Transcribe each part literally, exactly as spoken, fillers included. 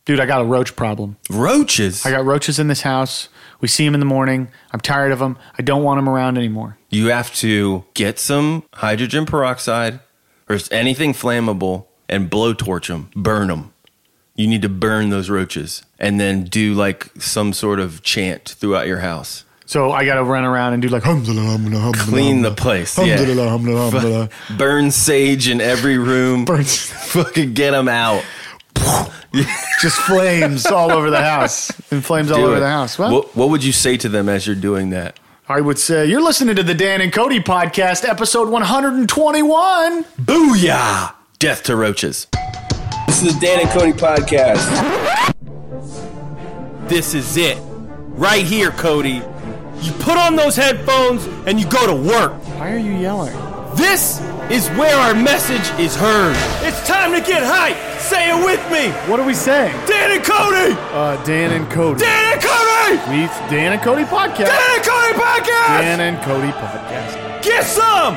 Dude, I got a roach problem. Roaches? I got roaches in this house. We see them in the morning. I'm tired of them. I don't want them around anymore. You have to get some hydrogen peroxide or anything flammable and blowtorch them, burn them. You need to burn those roaches and then do like some sort of chant throughout your house. So I got to run around and do like... Clean the place. Yeah. Burn sage in every room. Burn. Fucking get them out. Just flames all over the house. And flames Do all over it. the house. Well, what, what would you say to them as you're doing that? I would say, you're listening to the Dan and Cody podcast, episode one hundred twenty-one. Booyah! Death to roaches. This is the Dan and Cody podcast. This is it. Right here, Cody. You put on those headphones and you go to work. Why are you yelling? This is where our message is heard. It's time to get hype. Say it with me. What are we saying? Dan and Cody. Uh, Dan and Cody. Dan and Cody. Meets Dan and Cody podcast. Dan and Cody podcast. Dan and Cody podcast. Get some.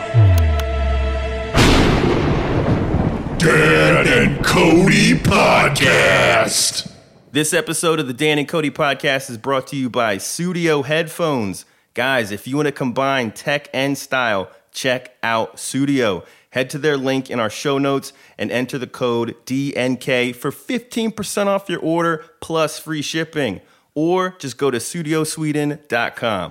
Dan and Cody podcast. This episode of the Dan and Cody podcast is brought to you by Sudio Headphones. Guys, if you want to combine tech and style, check out Sudio. Head to their link in our show notes and enter the code D N K for fifteen percent off your order plus free shipping. Or just go to sudio sweden dot com.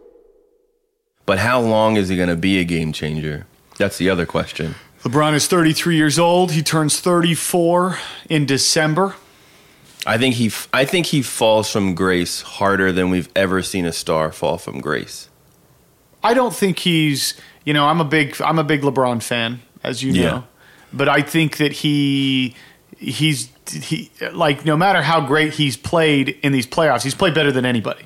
But how long is he going to be a game changer? That's the other question. LeBron is thirty-three years old. He turns thirty-four in December. I think he I think he falls from grace harder than we've ever seen a star fall from grace. I don't think he's, you know, I'm a big I'm a big LeBron fan, as you know. Yeah. But I think that he he's he like no matter how great he's played in these playoffs, he's played better than anybody.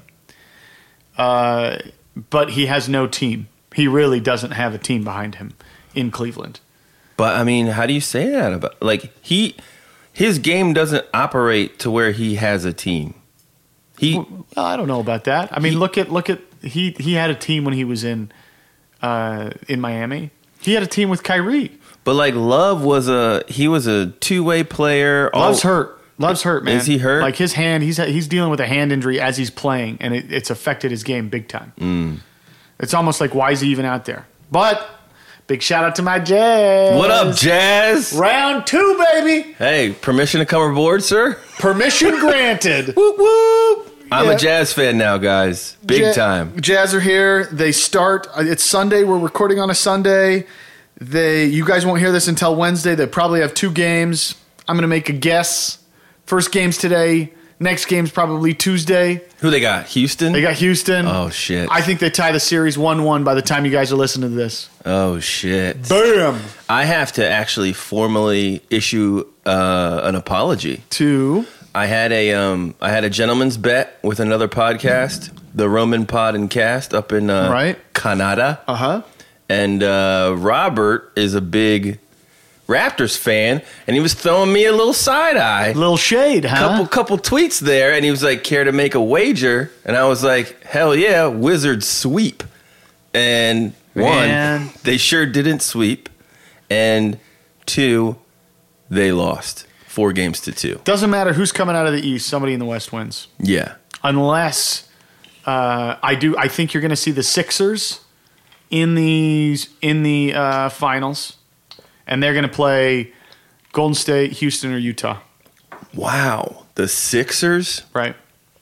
Uh, but he has no team. He really doesn't have a team behind him in Cleveland. But I mean, how do you say that about like he his game doesn't operate to where he has a team. He Well, I don't know about that. I mean, he, look at look at he he had a team when he was in uh, in Miami. He had a team with Kyrie. But like Love was a he was a two-way player. Love's All, hurt. Love's hurt, man. Is he hurt? Like his hand, he's he's dealing with a hand injury as he's playing, and it, it's affected his game big time. Mm. It's almost like, why is he even out there? But big shout out to my Jazz. What up, Jazz? Round two, baby. Hey, permission to come aboard, sir? Permission granted. Whoop whoop. I'm Yeah. a Jazz fan now, guys. Big Ja- time. Jazz are here. They start. It's Sunday. We're recording on a Sunday. They. You guys won't hear this until Wednesday. They probably have two games. I'm going to make a guess. First game's today. Next game's probably Tuesday. Who they got? Houston? They got Houston. Oh, shit. I think they tie the series one one by the time you guys are listening to this. Oh, shit. Bam! I have to actually formally issue uh, an apology. Two. I had a um, I had a gentleman's bet with another podcast, the Roman Pod and Cast up in uh, Right. Canada. Uh-huh. And uh, Robert is a big Raptors fan, and he was throwing me a little side eye. Little shade, huh? Couple couple tweets there, and he was like, care to make a wager? And I was like, hell yeah, Wizards sweep. And Man. one, they sure didn't sweep. And two, they lost. Four games to two. Doesn't matter who's coming out of the East. Somebody in the West wins. Yeah. Unless uh, I do, I think you're going to see the Sixers in the in the uh, finals, and they're going to play Golden State, Houston, or Utah. Wow. The Sixers? Right?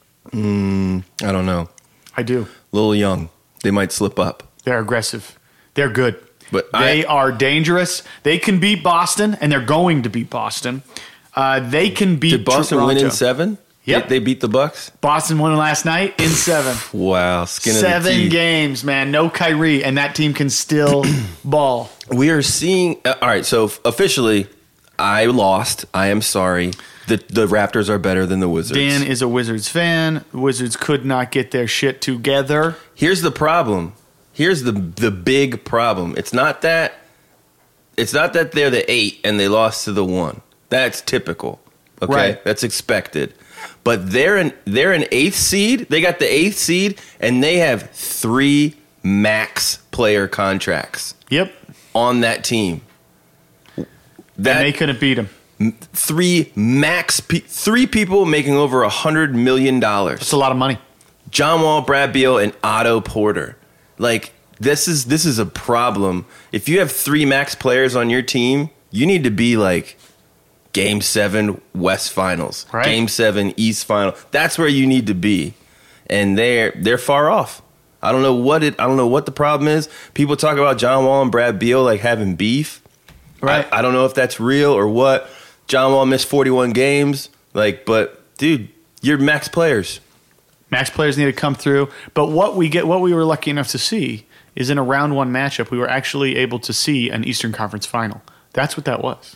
Mm, I don't know. I do. A little young. They might slip up. They're aggressive. They're good. But they I- are dangerous. They can beat Boston, and they're going to beat Boston. Uh, they can beat Did Boston Toronto. win in seven? Yep. They, they beat the Bucks? Boston won last night in seven. Wow. Skin of the Seven teeth. games, man. No Kyrie, and that team can still ball. We are seeing. Uh, all right, so f- officially, I lost. I am sorry. The the Raptors are better than the Wizards. Dan is a Wizards fan. The Wizards could not get their shit together. Here's the problem. Here's the the big problem. It's not that. It's not that they're the eight and they lost to the one. That's typical. Okay, Right. that's expected. But they're an they're an eighth seed. They got the eighth seed, and they have three max player contracts Yep. on that team. That And they couldn't beat them. three max, pe- three people making over a hundred million dollars. That's a lot of money. John Wall, Brad Beal, and Otto Porter. Like this is this is a problem. If you have three max players on your team, you need to be like Game Seven West Finals, right. Game Seven East Final. That's where you need to be, and they're they're far off. I don't know what it. I don't know what the problem is. People talk about John Wall and Brad Beal like having beef. Right. I, I don't know if that's real or what. John Wall missed forty-one games. Like, but dude, you're max players. Max players need to come through. But what we get, what we were lucky enough to see, is in a round one matchup, we were actually able to see an Eastern Conference final. That's what that was.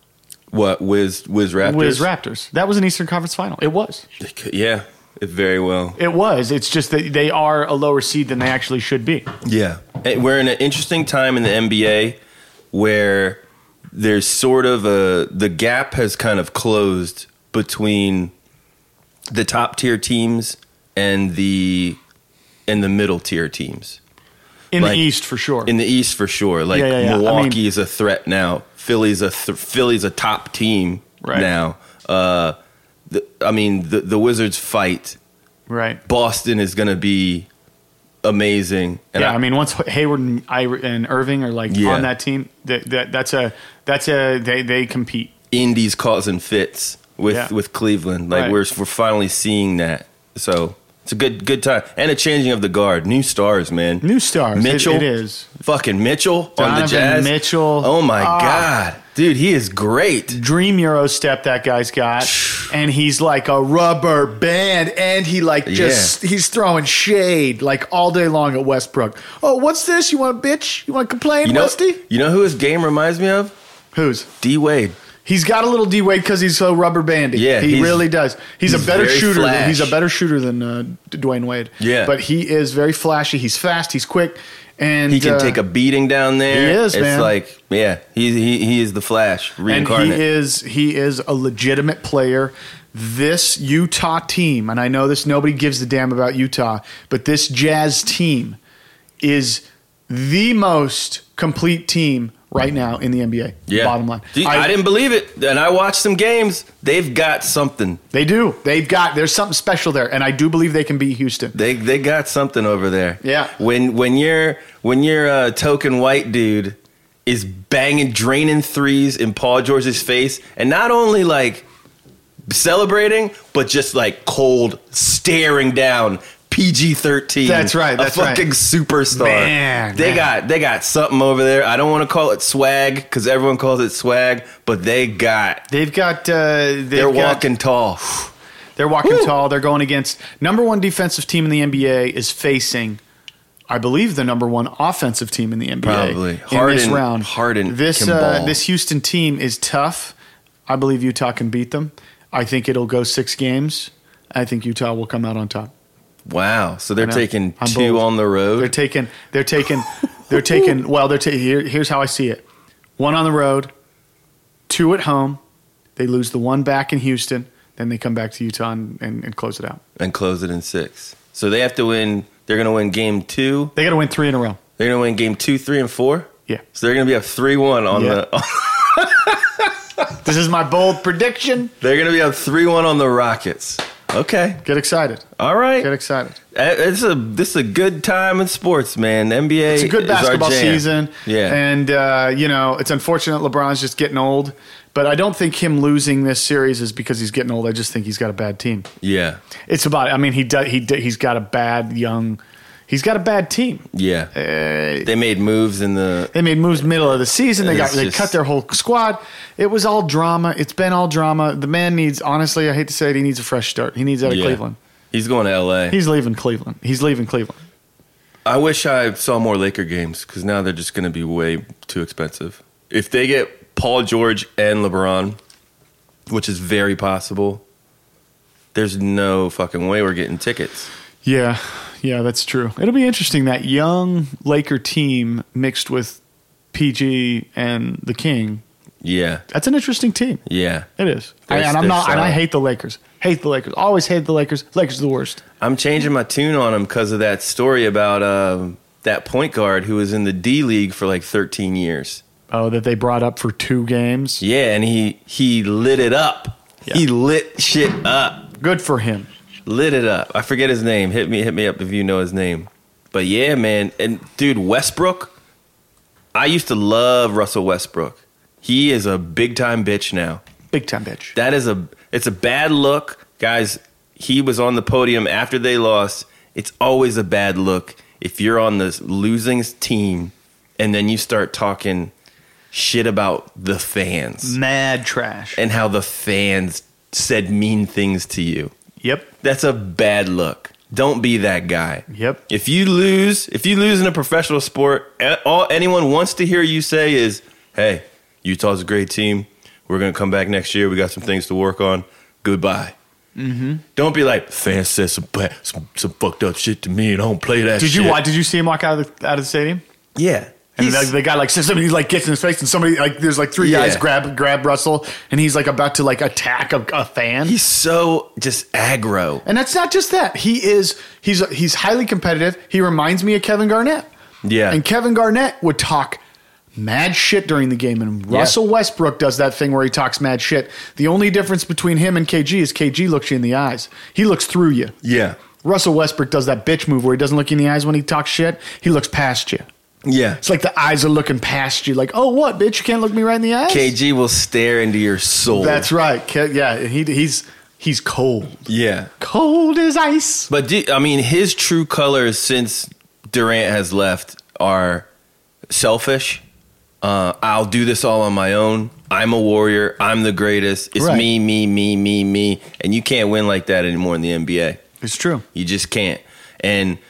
What Wiz Wiz Raptors? Wiz Raptors. That was an Eastern Conference final. It was. Yeah, it very well. It was. It's just that they are a lower seed than they actually should be. Yeah, and we're in an interesting time in the N B A where there's sort of a the gap has kind of closed between the top tier teams and the and the middle tier teams. In Like, the East, for sure. In the East, for sure. Like Yeah, yeah, yeah. Milwaukee I mean- is a threat now. Philly's a th- Philly's a top team Right. now. Uh, the, I mean, the the Wizards fight. right. Boston is going to be amazing. And yeah, I, mean, once Hayward and, I, and Irving are like Yeah. on that team, that, that that's a that's a they they compete. Indy's causing fits with Yeah. with Cleveland. Like Right. we're we're finally seeing that. So it's a good good time and a changing of the guard. New stars, man. New stars. It- Mitchell, it is. fucking Mitchell on Donovan the Jazz. Mitchell. Oh my Ah. god, dude, he is great. Dream Euro step that guy's got, and he's like a rubber band, and he like just he's throwing shade like all day long at Westbrook. Oh, what's this? You want to bitch? You want to complain, You know, Westy? you know who his game reminds me of? Who's? D Wade. He's got a little D Wade because he's so rubber bandy. Yeah, he he's- really does. He's, he's a better very shooter. Than, flash. he's a better shooter than uh, Dwayne Wade. Yeah. but he is very flashy. He's fast. He's quick, and He can uh, take a beating down there. he is, it's man. like, yeah, he he he is the Flash and reincarnate. he is he is a legitimate player. This Utah team, and I know this nobody gives a damn about Utah, but this Jazz team is the most complete team right now in the N B A. Yeah. Bottom line, Dude, I, didn't believe it, and I watched some games. They've got something. They do. They've got. There's something special there, and I do believe they can beat Houston. They they got something over there. Yeah. When when you're when you're a token white dude is banging, draining threes in Paul George's face, and not only like celebrating, but just like cold staring down. P G thirteen. That's right, that's a fucking right. superstar. Man, they man. got they got something over there. I don't want to call it swag because everyone calls it swag, but they got. They've got. Uh, they've They're got, walking tall. They're walking Woo. tall. They're going against number one defensive team in the N B A is facing, I believe, the number one offensive team in the N B A. Probably. in this Harden- round. Harden This can uh, ball. this Houston team is tough. I believe Utah can beat them. I think it'll go six games. I think Utah will come out on top. Wow. So they're I know. taking I'm two bold. on the road. They're taking. They're taking. They're taking. Well, they're taking. Here, here's how I see it: one on the road, two at home. They lose the one back in Houston. Then they come back to Utah and, and, and close it out. and close it in six. So they have to win. They're going to win game two. They got to win three in a row. They're going to win game two, three, and four. Yeah. So they're going to be up three one on Yeah. the. This is my bold prediction. They're going to be up three one on the Rockets. Okay. Get excited. All right. Get excited. Uh, It's a this is a good time in sports, man. The N B A. It's a good is our basketball jam. season. Yeah. And, uh, you know, it's unfortunate LeBron's just getting old. But I don't think him losing this series is because he's getting old. I just think he's got a bad team. Yeah. It's about, I mean, he does, he, he's got a bad young, he's got a bad team. Yeah. Uh, They made moves in the. They made moves middle of the season. They got It's they just- cut their whole squad. It was all drama. It's been all drama. The man needs, honestly, I hate to say it, he needs a fresh start. He needs out of Yeah. Cleveland. He's going to L A. He's leaving Cleveland. He's leaving Cleveland. I wish I saw more Laker games because now they're just going to be way too expensive. If they get Paul George and LeBron, which is very possible, there's no fucking way we're getting tickets. Yeah, yeah, that's true. It'll be interesting, that young Laker team mixed with P G and the King. Yeah, That's an interesting team. yeah. It is. I, They're- and I'm they're not. And I solid. hate the Lakers. Hate the Lakers. Always hate the Lakers. Lakers are the worst. I'm changing my tune on him because of that story about um, that point guard who was in the D League for like thirteen years. Oh, that they brought up for two games. Yeah, and he he lit it up. Yeah. He lit shit up. Good for him. Lit it up. I forget his name. Hit me hit me up if you know his name. But yeah, man. And dude, Westbrook. I used to love Russell Westbrook. He is a big time bitch now. Big time bitch. That is a it's a bad look. Guys, he was on the podium after they lost. It's always a bad look if you're on the losing team and then you start talking shit about the fans. Mad trash. And how the fans said mean things to you. Yep. That's a bad look. Don't be that guy. Yep. If you lose, if you lose in a professional sport, all anyone wants to hear you say is, "Hey, Utah's a great team. We're going to come back next year. We got some things to work on. Goodbye." Mm-hmm. Don't be like, "Fans said some, bad, some some fucked up shit to me and I don't play that Did shit." you watch, Did you see him walk out of the, out of the stadium? Yeah. And the, the guy like somebody like gets in his face, and somebody like there's like three Yeah. guys grab grab Russell, and he's like about to like attack a, a fan. He's so just aggro. And that's not just that. He is he's he's highly competitive. He reminds me of Kevin Garnett. Yeah. And Kevin Garnett would talk mad shit during the game, and Russell Yeah. Westbrook does that thing where he talks mad shit. The only difference between him and K G is K G looks you in the eyes. He looks through you. Yeah. Russell Westbrook does that bitch move where he doesn't look you in the eyes when he talks shit. He looks past you. Yeah. It's like the eyes are looking past you. Like, oh, what, bitch? You can't look me right in the eyes? K G will stare into your soul. That's right. Ke- Yeah, he, he's he's cold. Yeah. Cold as ice. But, do, I mean, his true colors since Durant has left are selfish. Uh, I'll do this all on my own. I'm a warrior. I'm the greatest. It's Right. me, me, me, me, me. And you can't win like that anymore in the N B A. It's true. You just can't. And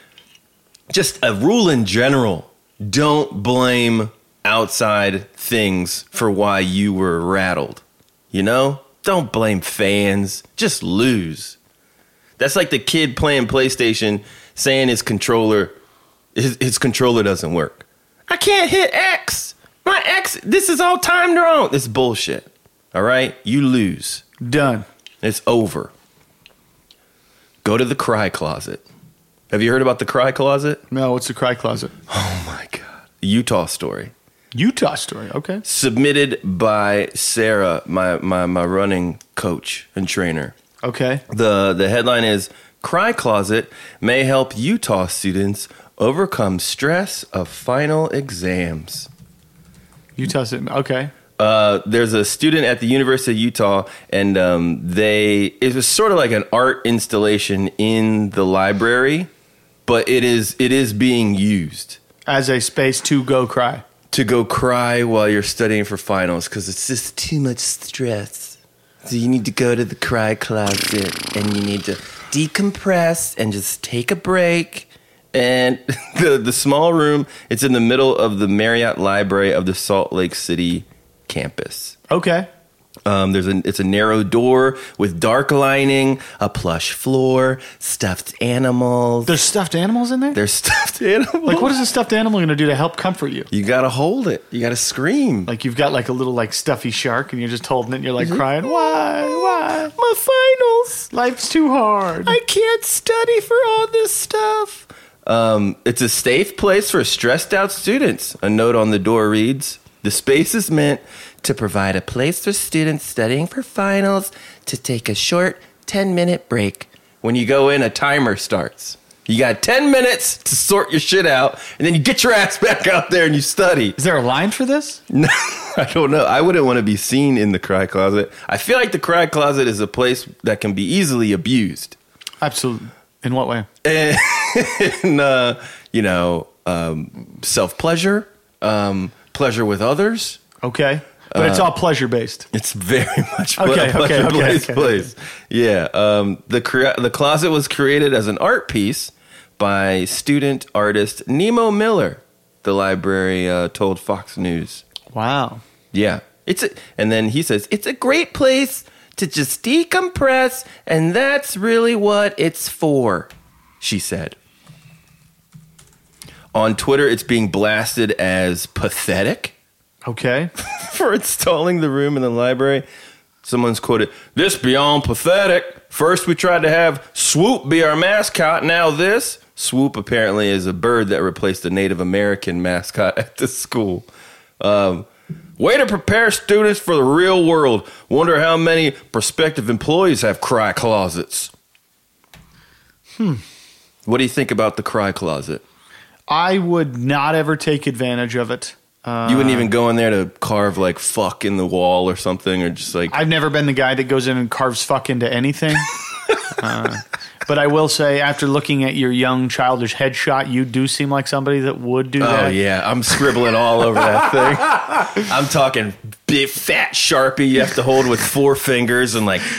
just a rule in general, don't blame outside things for why you were rattled. You know? Don't blame fans. Just lose. That's like the kid playing PlayStation saying his controller his, his controller doesn't work. I can't hit X. My X, this is all timed wrong. It's bullshit. All right? You lose. Done. It's over. Go to the cry closet. Have you heard about the cry closet? No, what's the cry closet? Oh my God. Utah story. Utah story. Okay. Submitted by Sarah, my, my, my running coach and trainer. Okay. The the headline is Cry Closet may help Utah students overcome stress of final exams. Utah. Okay. Uh, there's a student at the University of Utah, and um, they it was sort of like an art installation in the library, but it is it is being used As a space to go cry. to go cry while you're studying for finals because it's just too much stress. So you need to go to the cry closet and you need to decompress and just take a break. And the the small room, it's in the middle of the Marriott Library of the Salt Lake City campus. Okay. Um, there's a it's a narrow door with dark lining, a plush floor, stuffed animals. There's stuffed animals in there? There's stuffed animals. Like, what is a stuffed animal going to do to help comfort you? You gotta hold it. You gotta scream. Like, you've got like a little like stuffy shark and you're just holding it and you're like crying, why? Why? My finals. Life's too hard. I can't study for all this stuff. Um, it's a safe place for stressed out students. A note on the door reads, the space is meant to provide a place for students studying for finals to take a short ten-minute break. When you go in, a timer starts. You got ten minutes to sort your shit out, and then you get your ass back out there and you study. Is there a line for this? No, I don't know. I wouldn't want to be seen in the cry closet. I feel like the cry closet is a place that can be easily abused. Absolutely. In what way? And, uh, you know, um, self-pleasure, um, pleasure with others. Okay. But it's all pleasure based. It's very much ple- Okay, a pleasure okay, okay, place. okay. place. Yeah. Um, the cre- the closet was created as an art piece by student artist Nemo Miller. The library uh, told Fox News. Wow. Yeah. It's a, and then he says it's a great place to just decompress, and that's really what it's for, she said. On Twitter, it's being blasted as pathetic Okay. for installing the room in the library. Someone's quoted, "This beyond pathetic. First we tried to have Swoop be our mascot, now this." Swoop apparently is a bird that replaced the Native American mascot at the school. Um, Way to prepare students for the real world. Wonder how many prospective employees have cry closets. Hmm. What do you think about the cry closet? I would not ever take advantage of it. Uh, You wouldn't even go in there to carve like fuck in the wall or something, or just like I've never been the guy that goes in and carves fuck into anything. uh, but I will say, after looking at your young, childish headshot, you do seem like somebody that would do that. oh yeah, I'm scribbling all over that thing. I'm talking big fat Sharpie you have to hold with four fingers and like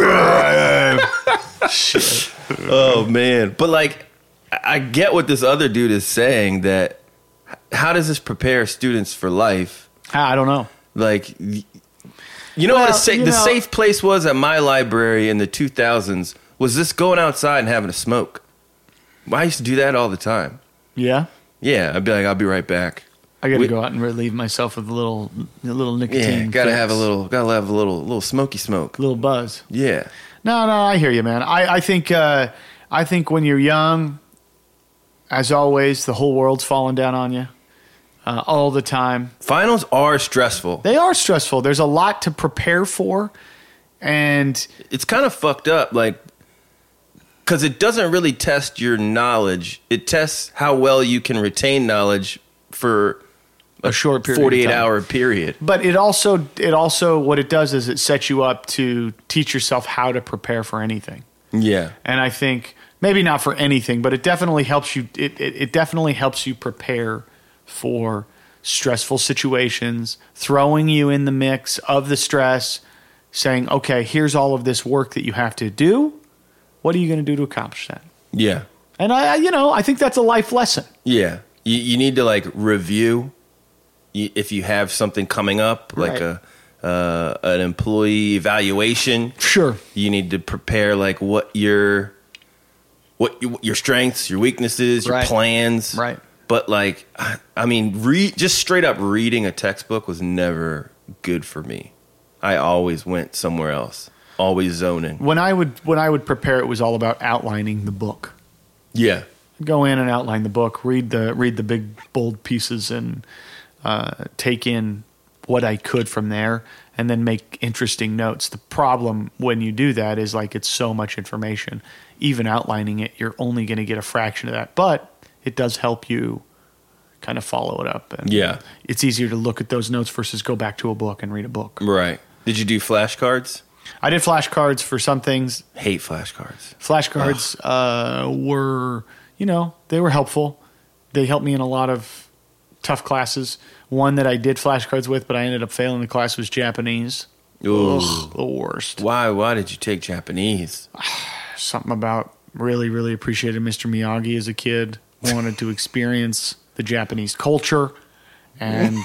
Shit. oh man. But like I I get what this other dude is saying, that how does this prepare students for life? I don't know. Like y- you know Well, what a sa- you the know- safe place was at my library in the two thousands was this going outside and having a smoke. I used to do that all the time. Yeah, Yeah, I'd be like, I'll be right back. I got to We- go out and relieve myself with a little, a little nicotine. Yeah, gotta fix. have a little, gotta have a little, little smoky smoke. little buzz. Yeah, No, no, I hear you, man. I, I think, uh, I think when you're young, as always, the whole world's falling down on you uh, all the time. finals are stressful. They are stressful. There's a lot to prepare for, and It's kind of fucked up, like, because it doesn't really test your knowledge. It tests how well you can retain knowledge for a short period, of forty-eight time. hour period. But it also, it also, what it does is it sets you up to teach yourself how to prepare for anything. Yeah, And I think maybe not for anything, but it definitely helps you. It, it, it definitely helps you prepare for stressful situations, throwing you in the mix of the stress, saying, okay, here's all of this work that you have to do. What are you going to do to accomplish that? yeah, And I, I- you know, I think that's a life lesson. yeah. You, you need to like review y- if you have something coming up, like Right. a uh, an employee evaluation. Sure. You need to prepare like what your what you, your strengths, your weaknesses, your Right. plans. Right. But like, I, I mean, re- just straight up reading a textbook was never good for me. I always went somewhere else, always zoning. When I would when I would prepare, it was all about outlining the book. Yeah, Go in and outline the book, read the read the big bold pieces, and uh, take in what I could from there, and then make interesting notes. The problem when you do that is like it's so much information. Even outlining it, you're only going to get a fraction of that, but it does help you kind of follow it up. And Yeah. it's easier to look at those notes versus go back to a book and read a book. right. Did you do flashcards? I did flashcards for some things. Hate flashcards. Flashcards uh, were, you know, they were helpful. They helped me in a lot of tough classes. One that I did flashcards with, but I ended up failing the class was Japanese. Ooh. Ugh, the worst. Why? Why did you take Japanese? Something about really, really appreciated Mister Miyagi as a kid. Wanted to experience the Japanese culture. And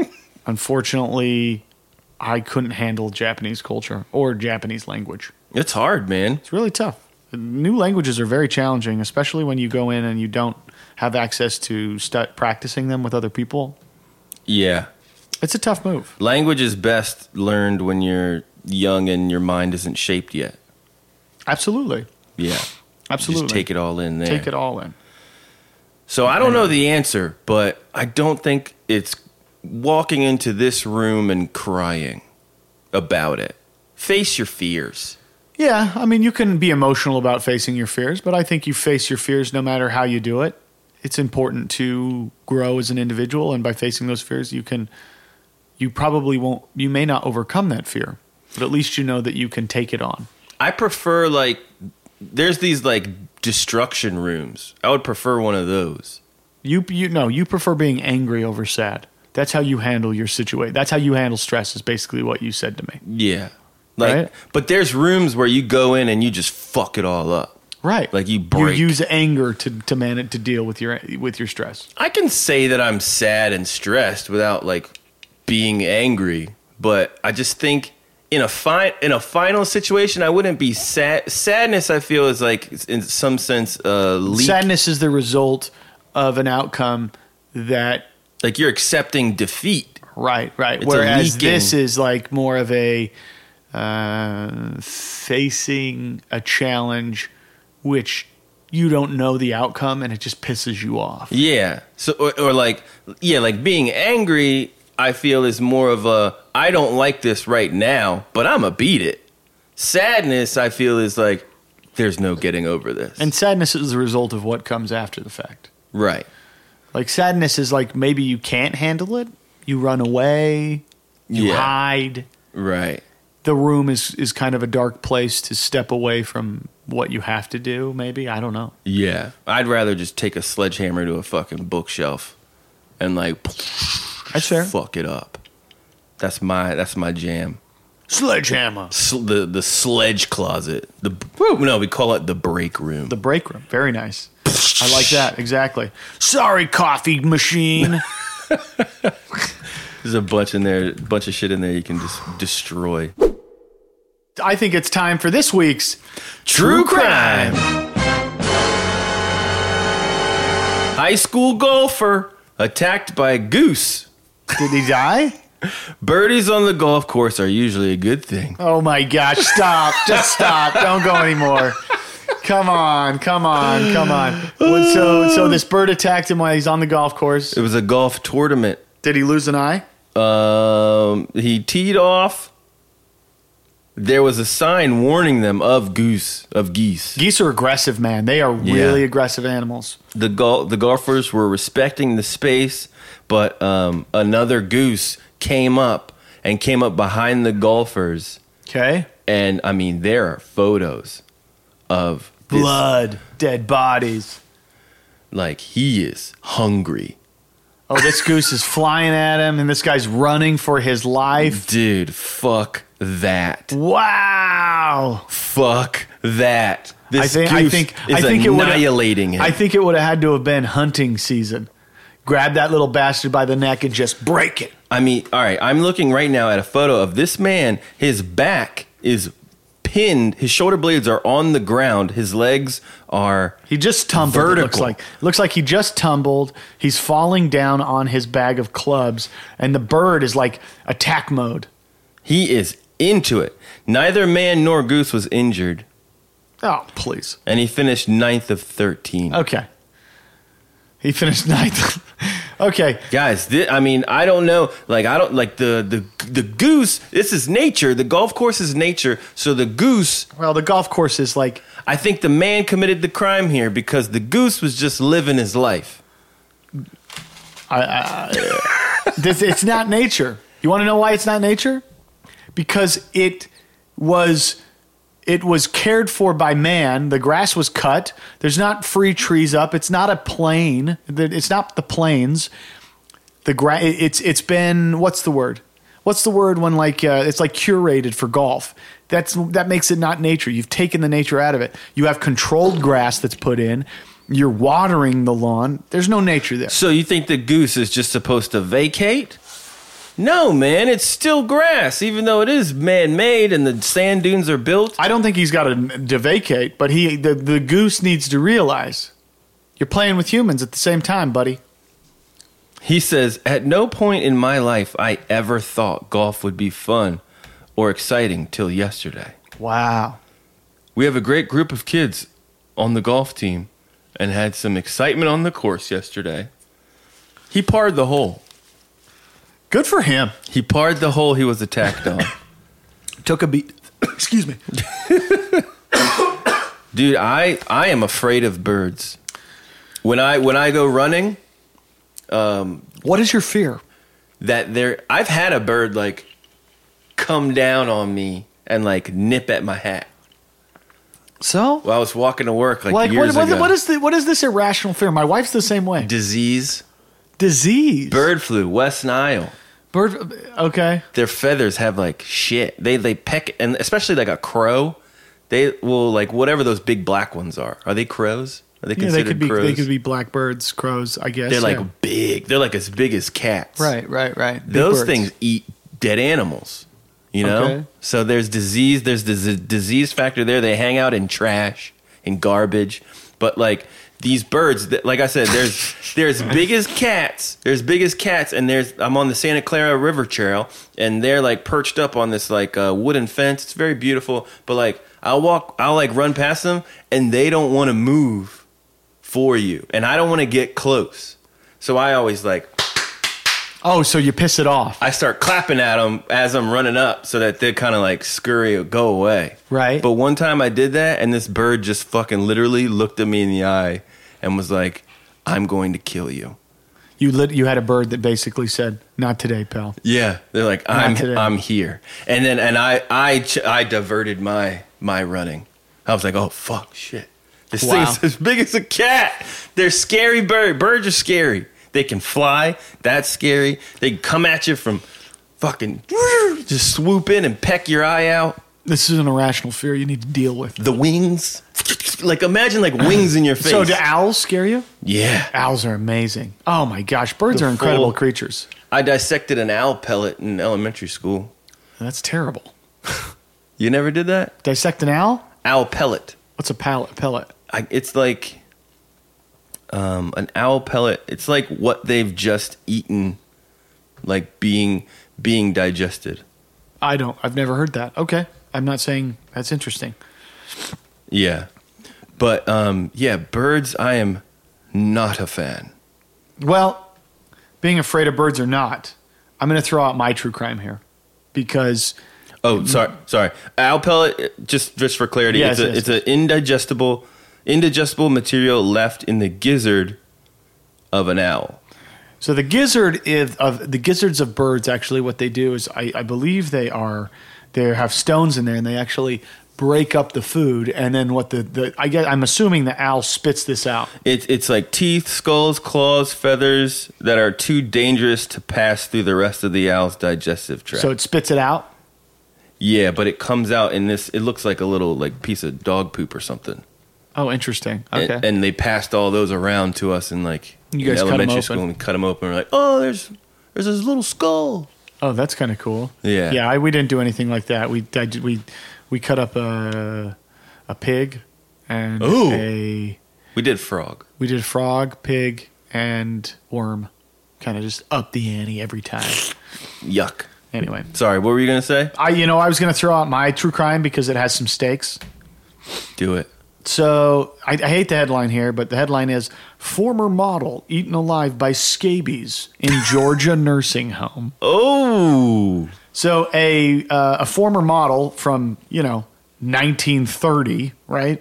unfortunately, I couldn't handle Japanese culture or Japanese language. It's hard, man. It's really tough. New languages are very challenging, especially when you go in and you don't have access to start practicing them with other people. Yeah. It's a tough move. Language is best learned when you're young and your mind isn't shaped yet. Absolutely. Yeah. Absolutely. Just take it all in there. Take it all in. So I don't know the answer, but I don't think it's walking into this room and crying about it. Face your fears. Yeah, I mean, you can be emotional about facing your fears, but I think you face your fears no matter how you do it. It's important to grow as an individual, and by facing those fears, you can, you probably won't, you may not overcome that fear, but at least you know that you can take it on. I prefer like there's these like destruction rooms. I would prefer one of those. You, you no, you prefer being angry over sad. That's how you handle your situation. That's how you handle stress, is basically what you said to me. Yeah. Like Right. but there's rooms where you go in and you just fuck it all up. Right. Like you break. You use anger to to man it to deal with your with your stress. I can say that I'm sad and stressed without like being angry, but I just think in a fi- in a final situation I wouldn't be sad. Sadness I feel is like in some sense uh leak. Sadness is the result of an outcome that Like you're accepting defeat. right, right. It's a Whereas leaking. this is like more of a uh, facing a challenge which you don't know the outcome and it just pisses you off. Yeah. So or, or like yeah, like being angry I feel, is more of a, I don't like this right now, but I'm going to beat it. Sadness, I feel, is like, there's no getting over this. And sadness is the result of what comes after the fact. Right. Like, sadness is like maybe you can't handle it. You run away. You Yeah. hide. Right. The room is, is kind of a dark place to step away from what you have to do, maybe. I don't know. Yeah. I'd rather just take a sledgehammer to a fucking bookshelf and, like, That's fair. fuck it up. That's my that's my jam. Sledgehammer. Sl- the the sledge closet. The no, we call it the break room. The break room. Very nice. I like that. Exactly. Sorry, coffee machine. There's a bunch in there, a bunch of shit in there you can just destroy. I think it's time for this week's True crime. High school golfer attacked by a goose. Did he die? Birdies on the golf course are usually a good thing. Oh my gosh, stop. Just stop. Don't go anymore. Come on, come on, come on. What- So so this bird attacked him while he's on the golf course. It was a golf tournament. Did he lose an eye? Um, he teed off. There was a sign warning them of goose, of geese. Geese are aggressive, man. They are really Yeah. aggressive animals. The gol- the golfers were respecting the space, but um, another goose came up and came up behind the golfers. Okay? And I mean, there are photos of this, Blood, dead bodies. like he is hungry. Oh, this goose is flying at him, and this guy's running for his life. Dude, fuck that. Wow. Fuck that. This I think goose I think is I think it would annihilating him. I think it would have had to have been hunting season. Grab that little bastard by the neck and just break it. I mean, all right, I'm looking right now at a photo of this man. His back is pinned. His shoulder blades are on the ground. His legs are He just tumbled. It looks Vertical. like it looks like he just tumbled. He's falling down on his bag of clubs, and the bird is like attack mode. he is into it. Neither man nor goose was injured, Oh, please. and he finished ninth of thirteen. Okay. He finished ninth. Okay. Guys, thi- I mean, I don't know. Like, I don't like the the the goose. This is nature. The golf course is nature. So the goose. Well, the golf course is like I think the man committed the crime here because the goose was just living his life. this. It's not nature. You want to know why it's not nature? Because it was it was cared for by man. The grass was cut. There's not free trees up. It's not a plain. It's not the plains. The gra- It's it's been what's the word? What's the word when like uh, it's like curated for golf? That's that makes it not nature. You've taken the nature out of it. You have controlled grass that's put in. You're watering the lawn. There's no nature there. So you think the goose is just supposed to vacate? No, man, it's still grass, even though it is man-made and the sand dunes are built. I don't think he's got to, to vacate, but he the, the goose needs to realize you're playing with humans at the same time, buddy. He says, at no point in my life I ever thought golf would be fun or exciting till yesterday. Wow. We have a great group of kids on the golf team and had some excitement on the course yesterday. He parred the hole. Good for him. He parred the hole he was attacked on. Took a beat. Excuse me. Dude, I, I am afraid of birds. When I when I go running, What is your fear? that there I've had a bird like come down on me and like nip at my hat. So? Well, I was walking to work like, Like what, years what, ago. what is the, what is this irrational fear? My wife's the same way. Disease, Disease. bird flu, West Nile. Bird. Okay. Their feathers have like shit. They they peck, and especially like a crow, they will like whatever those big black ones are. Are they crows? Are they Yeah, they considered could be. crows? They could be blackbirds, crows. I guess They're like yeah. big. They're like as big as cats. right, right, right. Big Those birds. things eat dead animals. You know. Okay. So there's disease. There's the z- disease factor there. They hang out in trash, in garbage. But like these birds, th- like I said, there's they're as big as cats. They're as big as cats, and there's I'm on the Santa Clara River Trail, and they're like perched up on this like uh, wooden fence. It's very beautiful, but like I'll walk, I'll like run past them, and they don't want to move for you, and I don't want to get close. So I always like Oh, so you piss it off. I start clapping at them as I'm running up so that they kind of like scurry or go away. Right. But one time I did that, and this bird just fucking literally looked at me in the eye and was like, I'm going to kill you. You lit, you had a bird that basically said, "Not today, pal." Yeah, they're like, Not I'm today. I'm here, and then and I I ch- I diverted my my running. I was like, oh fuck, shit, this Wow. thing's as big as a cat. They're scary bird. Birds are scary. They can fly. That's scary. They can come at you from fucking just swoop in and peck your eye out. This is an irrational fear you need to deal with. The wings, like imagine like wings in your face. So do owls scare you? Yeah, Owls are amazing. Oh my gosh, birds The are incredible full- creatures. I dissected an owl pellet in elementary school. That's terrible. You never did that? Dissect an owl? Owl pellet. What's a pallet, pellet? I, it's like um, an owl pellet. It's like what they've just eaten, like being being digested. I don't. I've never heard that. Okay. I'm not saying that's interesting. Yeah, but um, yeah, birds. I am not a fan. Well, being afraid of birds or not, I'm going to throw out my true crime here because Oh, sorry, sorry. Owl pellet. Just just for clarity, Yes, it's a yes, it's an indigestible indigestible material left in the gizzard of an owl. so the gizzard is of the gizzards of birds. Actually, what they do is I, I believe they are they have stones in there, and they actually break up the food. And then what the, the I get I'm assuming the owl spits this out. It's it's like teeth, skulls, claws, feathers that are too dangerous to pass through the rest of the owl's digestive tract. So it spits it out. Yeah, but it comes out in this. It looks like a little like piece of dog poop or something. Oh, interesting. And- Okay. And, they passed all those around to us in like You guys in cut 'em elementary open? school. And we cut them open. We're like, oh, there's there's this little skull. Oh, that's kind of cool. Yeah. Yeah, I, we didn't do anything like that. We I, did- we we cut up a a pig and Ooh. a We did frog. we did frog, pig, and worm. Kind of just up the ante every time. Yuck. Anyway, Sorry, what were you gonna say? I you know I was going to throw out my true crime because it has some stakes. Do it. So I, I hate the headline here, but the headline is "Former Model Eaten Alive by Scabies in Georgia Nursing Home." Oh, So a uh, a former model from, you know, nineteen thirty, right?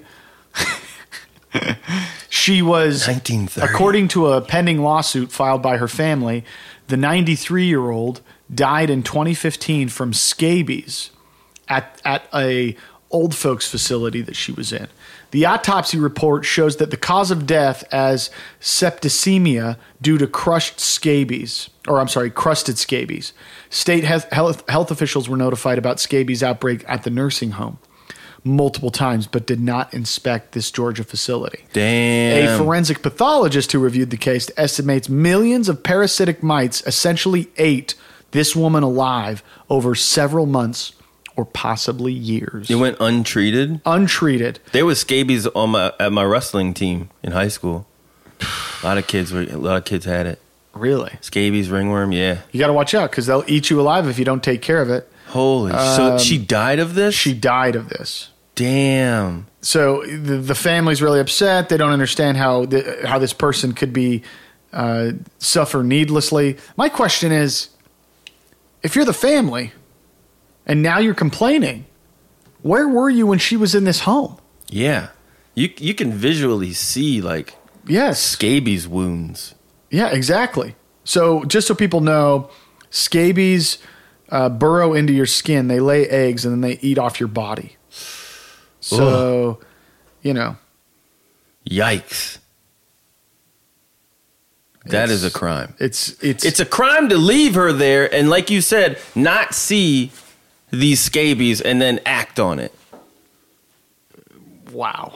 She was, nineteen thirty. according to a pending lawsuit filed by her family, the ninety-three-year-old died in twenty fifteen from scabies at at a old folks facility that she was in. The autopsy report shows that the cause of death as septicemia due to crushed scabies, or I'm sorry, crusted scabies. State health, health, health officials were notified about scabies outbreak at the nursing home multiple times, but did not inspect this Georgia facility. Damn. A forensic pathologist who reviewed the case estimates millions of parasitic mites essentially ate this woman alive over several months or possibly years. It went untreated. Untreated. There was scabies on my at my wrestling team in high school. A lot of kids were a lot of kids had it. Really? Scabies, ringworm, yeah. You got to watch out because they'll eat you alive if you don't take care of it. Holy! so she died of this? She died of this. Damn. So the, the family's really upset. They don't understand how the, how this person could be uh, suffer needlessly. My question is, if you're the family and now you're complaining, where were you when she was in this home? Yeah. You you can visually see like Yes. scabies wounds. Yeah, exactly. So just so people know, scabies uh, burrow into your skin. They lay eggs and then they eat off your body. So, you know. Yikes. That is a It's- crime. It's it's It's a crime to leave her there and, like you said, not see these scabies and then act on it. wow.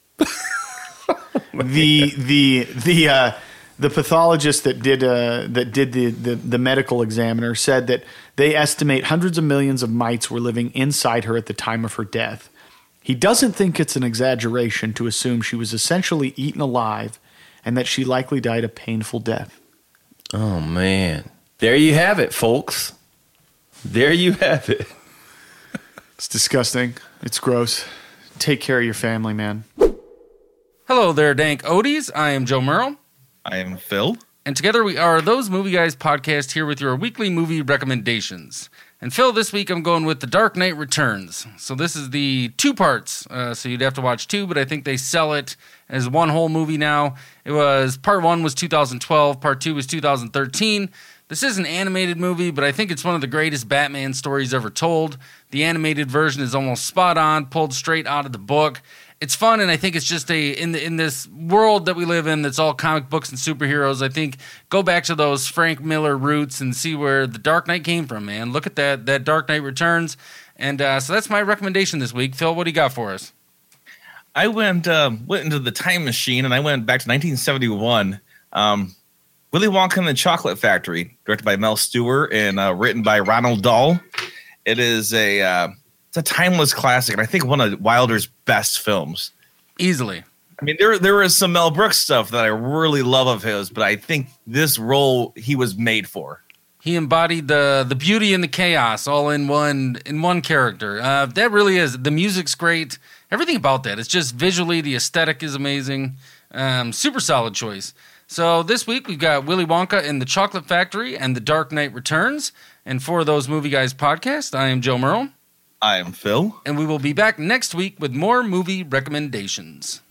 the the the uh, the pathologist that did uh, that did the, the the medical examiner said that they estimate hundreds of millions of mites were living inside her at the time of her death. He doesn't think it's an exaggeration to assume she was essentially eaten alive and that she likely died a painful death. Oh, man. There you have it, folks. There you have it. It's disgusting. It's gross. Take care of your family, man. Hello there, Dank Odies. I am Joe Merrill. I am Phil. And together we are Those Movie Guys podcast here with your weekly movie recommendations. And Phil, this week I'm going with The Dark Knight Returns. So this is the two parts, uh, so you'd have to watch two, but I think they sell it as one whole movie now. It was, part one was two thousand twelve, part two was two thousand thirteen. This is an animated movie, but I think it's one of the greatest Batman stories ever told. The animated version is almost spot on, pulled straight out of the book. It's fun, and I think it's just a in the in this world that we live in that's all comic books and superheroes. I think go back to those Frank Miller roots and see where the Dark Knight came from, man. Look at that that Dark Knight Returns, and uh, so that's my recommendation this week. Phil, what do you got for us? I went uh, went into the time machine, and I went back to nineteen seventy-one. Um, Willy Wonka and the Chocolate Factory, directed by Mel Stewart and uh, written by Ronald Dahl. It is a uh, it's a timeless classic, and I think one of Wilder's best films. Easily. I mean, there there is some Mel Brooks stuff that I really love of his, but I think this role he was made for. He embodied the the beauty and the chaos all in one in one character. Uh, that really is. The music's great. Everything about that. It's just visually, the aesthetic is amazing. Um, super solid choice. So this week we've got Willy Wonka and the Chocolate Factory and The Dark Knight Returns. And for Those Movie Guys podcast, I am Joe Merle. I am Phil. And we will be back next week with more movie recommendations.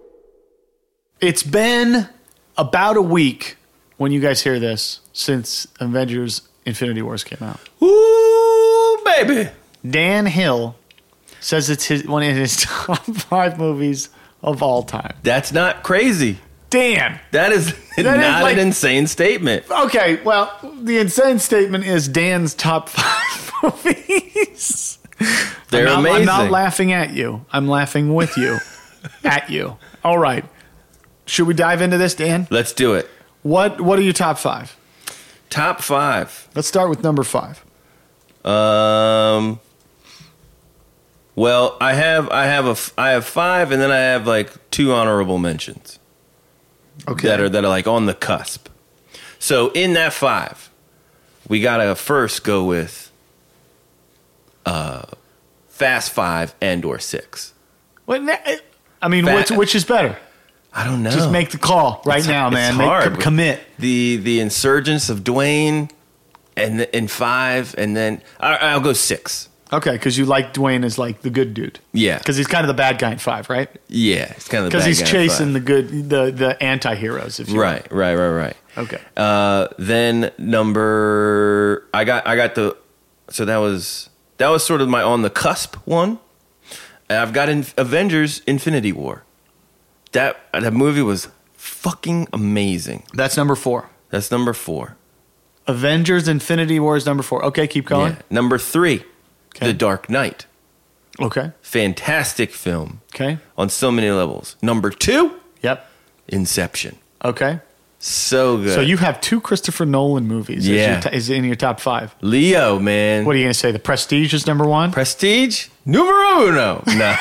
It's been about a week when you guys hear this since Avengers Infinity Wars came out. Ooh, baby. Dan Hill says it's his, one of his top five movies of all time. That's not crazy. Dan. That is That not is like- an insane statement. Okay, well, the insane statement is Dan's top five movies. They're I'm not, amazing. I'm not laughing at you. I'm laughing with you. At you. All right. Should we dive into this, Dan? Let's do it. What What are your top five? Top five. Let's start with number five. Um. Well, I have I have a f- I have five, and then I have like two honorable mentions. Okay. That are that are like on the cusp. So in that five, we gotta first go with uh, Fast Five and or Six. What, I mean, Fat- which, which is better? I don't know. Just make the call right It's- now, it's man. hard. Make, commit. the the insurgence of Dwayne, and in five, and then I, I'll go six. Okay, because you like Dwayne as like the good dude. Yeah, Because he's kind of the bad guy in five, right? yeah, it's kind of the Because bad he's guy in chasing five. the good, the the anti-heroes, if you right, right, right, right. will. Okay. Uh, then number I got I got the so that was that was sort of my on the cusp one. And I've got in, Avengers Infinity War. That that movie was fucking amazing. That's number four. That's number four. Avengers Infinity War is number four. Okay, keep going. Yeah. Number three, Okay. The Dark Knight. Okay. Fantastic film Okay. on so many levels. Number two, Yep. Inception. Okay. So good. So you have two Christopher Nolan movies. as Yeah. your t- is in your top five. Leo, man. What are you going to say? The Prestige is number one? Prestige numero uno. No.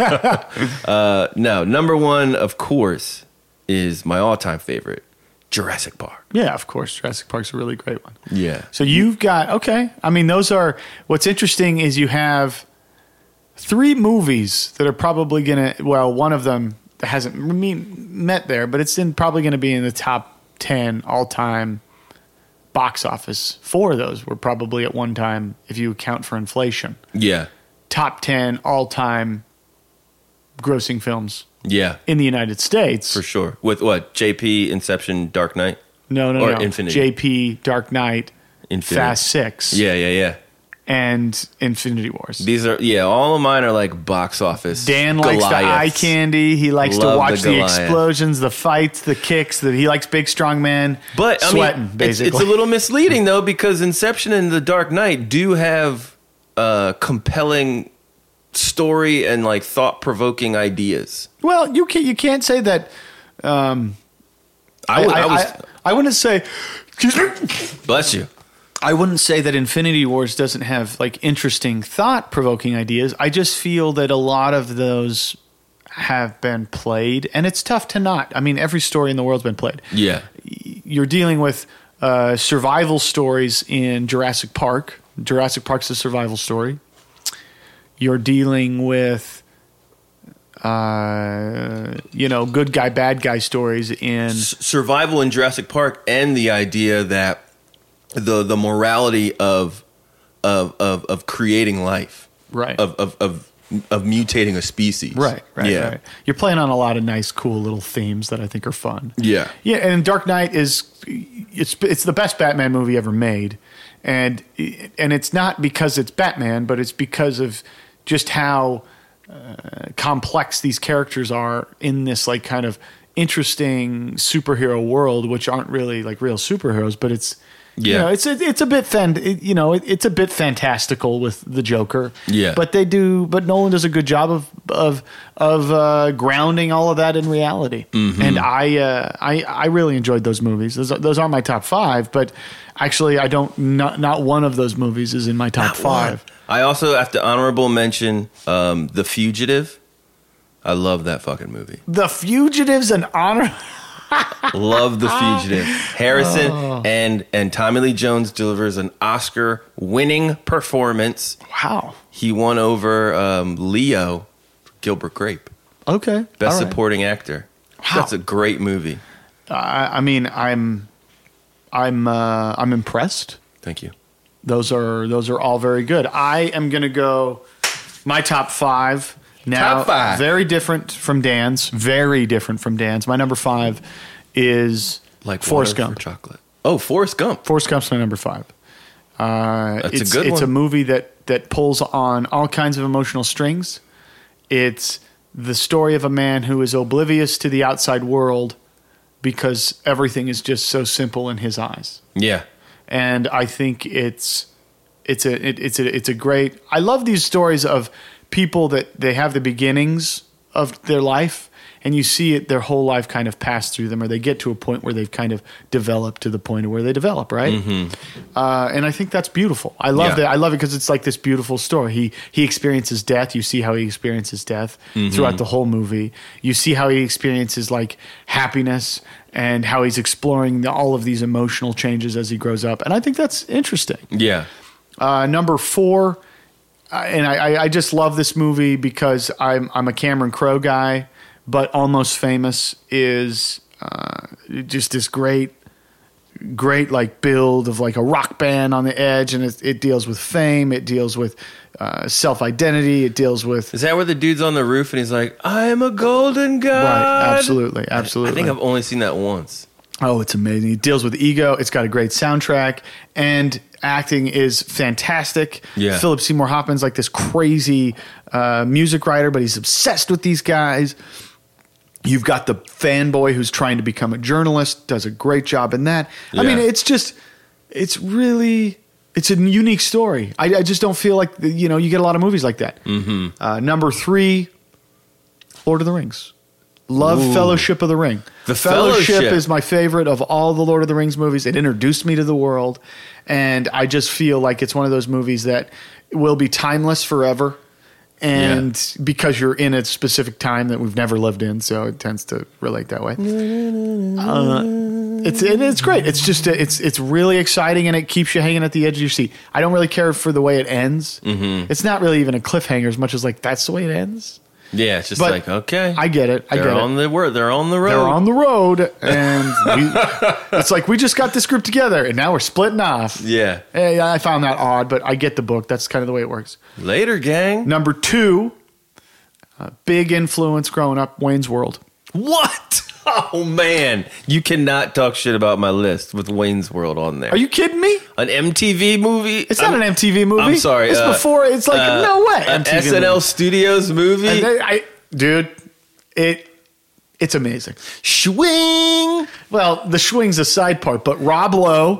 uh, no. Number one, of course, is my all-time favorite, Jurassic Park. Yeah, of course. Jurassic Park's a really great one. Yeah. So you've got, okay. I mean, those are, what's interesting is you have three movies that are probably going to, well, one of them hasn't mean, met there, but it's in probably going to be in the top ten all-time box office. Four of those were probably at one time, if you account for inflation, Yeah. top ten all-time grossing films Yeah. in the United States. For sure. With what? J P, Inception, Dark Knight? No, no, Or no. Infinity. J P, Dark Knight, Infinity. Fast Six, Yeah, yeah, yeah. and Infinity Wars. These are, yeah, all of mine are like box office. Dan likes the eye Goliaths. candy. He likes Love to watch the the, Goliath. explosions, the fights, the kicks. That he likes big, strong men. But I sweating, mean, it's, basically. it's a little misleading though, because Inception and The Dark Knight do have uh, compelling story and like thought-provoking ideas. Well, you can't. You can't say that. Um, I, would, I, was I, I wouldn't say. Excuse me. bless you. I wouldn't say that Infinity Wars doesn't have like interesting thought-provoking ideas. I just feel that a lot of those have been played, and it's tough to not. I mean, every story in the world's been played. Yeah, You're dealing with uh, survival stories in Jurassic Park. Jurassic Park's a survival story. You're dealing with uh, you know, good guy, bad guy stories in S- survival in Jurassic Park, and the idea that the the morality of of of, of creating life, right, of, of of of mutating a species, right, right, yeah. right. You're playing on a lot of nice, cool little themes that I think are fun. Yeah, yeah. And Dark Knight is it's it's the best Batman movie ever made, and and it's not because it's Batman, but it's because of just how uh, complex these characters are in this like kind of interesting superhero world, which aren't really like real superheroes, but it's. Yeah, you know, it's a, it's a bit fan, it, you know, it, it's a bit fantastical with the Joker. Yeah, but they do, but Nolan does a good job of of of uh, grounding all of that in reality. Mm-hmm. And I, uh, I I really enjoyed those movies. Those those aren't my top five, but actually, I don't not not one of those movies is in my top Not five. one. I also have to honorable mention um, The Fugitive. I love that fucking movie. The Fugitive's an honor. Love The Fugitive. Harrison oh. and and Tommy Lee Jones delivers an Oscar-winning performance. Wow. He won over um, Leo, Gilbert Grape. Okay. Best All right. supporting actor. Wow. That's a great movie. I, I mean, I'm I'm uh, I'm impressed. Thank you. Those are those are all very good. I am going to go my top five. Now, Top five. Very different from Dan's. Very different from Dan's. My number five is Like Forrest water Gump. for chocolate. Oh, Forrest Gump. Forrest Gump's my number five. Uh, That's a it's, good It's one. a movie that that pulls on all kinds of emotional strings. It's the story of a man who is oblivious to the outside world because everything is just so simple in his eyes. Yeah. And I think it's it's a it, it's a it's a great. I love these stories of people that they have the beginnings of their life, and you see it their whole life kind of pass through them, or they get to a point where they've kind of developed to the point of where they develop, right? Mm-hmm. Uh, and I think that's beautiful. I love Yeah. that. I love it because it's like this beautiful story. He he experiences death. You see how he experiences death Mm-hmm. throughout the whole movie. You see how he experiences like happiness and how he's exploring the, all of these emotional changes as he grows up. And I think that's interesting. Yeah. Uh, number four, uh, and I, I just love this movie because I'm I'm a Cameron Crowe guy, but Almost Famous is uh, just this great, great like build of like a rock band on the edge, and it, it deals with fame, it deals with uh, self identity, it deals with Is that where the dude's on the roof and he's like, I am a golden god? right, absolutely, absolutely. I think I've only seen that once. Oh, it's amazing. It deals with ego. It's got a great soundtrack, and acting is fantastic. Yeah. Philip Seymour Hoffman's like this crazy uh, music writer, but he's obsessed with these guys. You've got the fanboy who's trying to become a journalist, does a great job in that. I Yeah. mean, it's just, it's really, it's a unique story. I, I just don't feel like, you know, you get a lot of movies like that. Mm-hmm. Uh, number three, Lord of the Rings. Love Ooh. Fellowship of the Ring. The Fellowship, Fellowship. is my favorite of all the Lord of the Rings movies. It introduced me to the world, and I just feel like it's one of those movies that will be timeless forever. And because you're in a specific time that we've never lived in, so it tends to relate that way. Uh, it's it, it's great. It's just it's it's really exciting, and it keeps you hanging at the edge of your seat. I don't really care for the way it ends. Mm-hmm. It's not really even a cliffhanger as much as like that's the way it ends. Yeah, it's just But like, okay. I get it. I they're get it. on the word. They're on the road. They're on the road, and we, it's like we just got this group together, and now we're splitting off. Yeah. Eh, yeah, I found that odd, but I get the book. That's kind of the way it works. Later, gang. Number two, uh, big influence growing up, Wayne's World. What? Oh, man. You cannot talk shit about my list with Wayne's World on there. Are you kidding me? An M T V movie? It's not I'm- an M T V movie. I'm sorry. It's uh, before. It's like uh, no way. An M T V S N L movie. Studios movie? And they- I, dude, it it's amazing. Swing. Well, the swing's a side part, but Rob Lowe.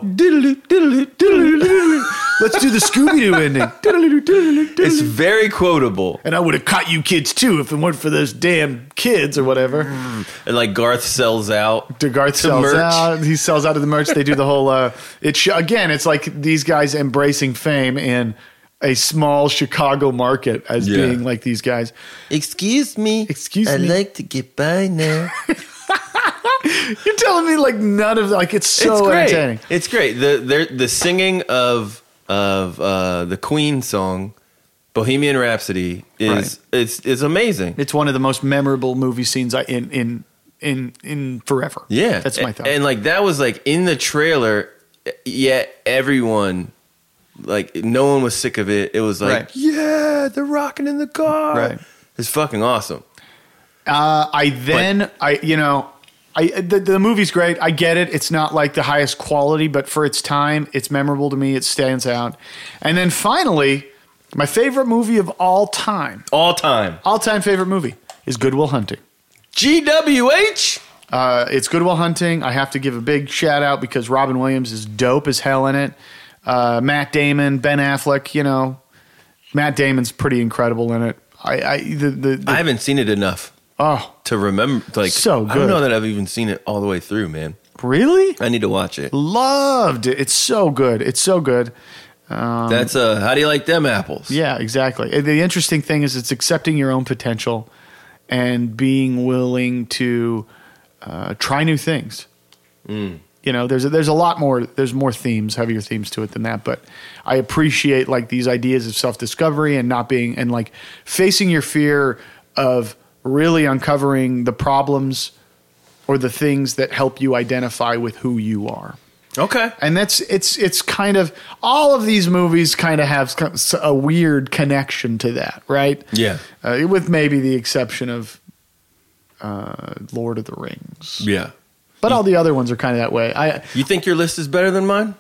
Let's do the Scooby Doo ending. It's very quotable. And I would have caught you kids too if it weren't for those damn kids or whatever. And like Garth sells out. DeGarth to sells merch. out. He sells out of the merch. They do the whole. Uh, it sh- again. It's like these guys embracing fame in a small Chicago market as Yeah. being like these guys. Excuse me. Excuse I'd me. like to get by now. You're telling me like none of like it's so it's great. entertaining. It's great. The the the singing of of uh, the Queen song Bohemian Rhapsody is Right. it's it's amazing. It's one of the most memorable movie scenes I, in in in in forever. Yeah, that's my and, thought. and like that was like in the trailer, yet everyone, like no one was sick of it. It was like, Right. yeah, they're rocking in the car. Right. It's fucking awesome. Uh, I then I you know I the, the movie's great. I get it. It's not like the highest quality, but for its time, it's memorable to me. It stands out. And then finally, my favorite movie of all time, All time. all time favorite movie is Good Will Hunting. G W H. Uh, it's Good Will Hunting. I have to give a big shout out because Robin Williams is dope as hell in it. Uh, Matt Damon, Ben Affleck. You know, Matt Damon's pretty incredible in it. I, I the, the, the I haven't seen it enough oh to remember. Like, So I don't good. know that I've even seen it all the way through, man. really I need to watch it. loved it. It's so good. It's so good. That's uh, how do you like them apples? Yeah, exactly. And the interesting thing is it's accepting your own potential and being willing to uh, try new things. Mm. You know, there's a, there's a lot more. There's more themes, heavier themes to it than that. But I appreciate like these ideas of self discovery and not being and like facing your fear of really uncovering the problems or the things that help you identify with who you are. Okay. And that's it's it's kind of all of these movies kind of have a weird connection to that, right? Yeah. Uh, with maybe the exception of uh, Lord of the Rings, Yeah. but all the other ones are kind of that way. I You think your list is better than mine?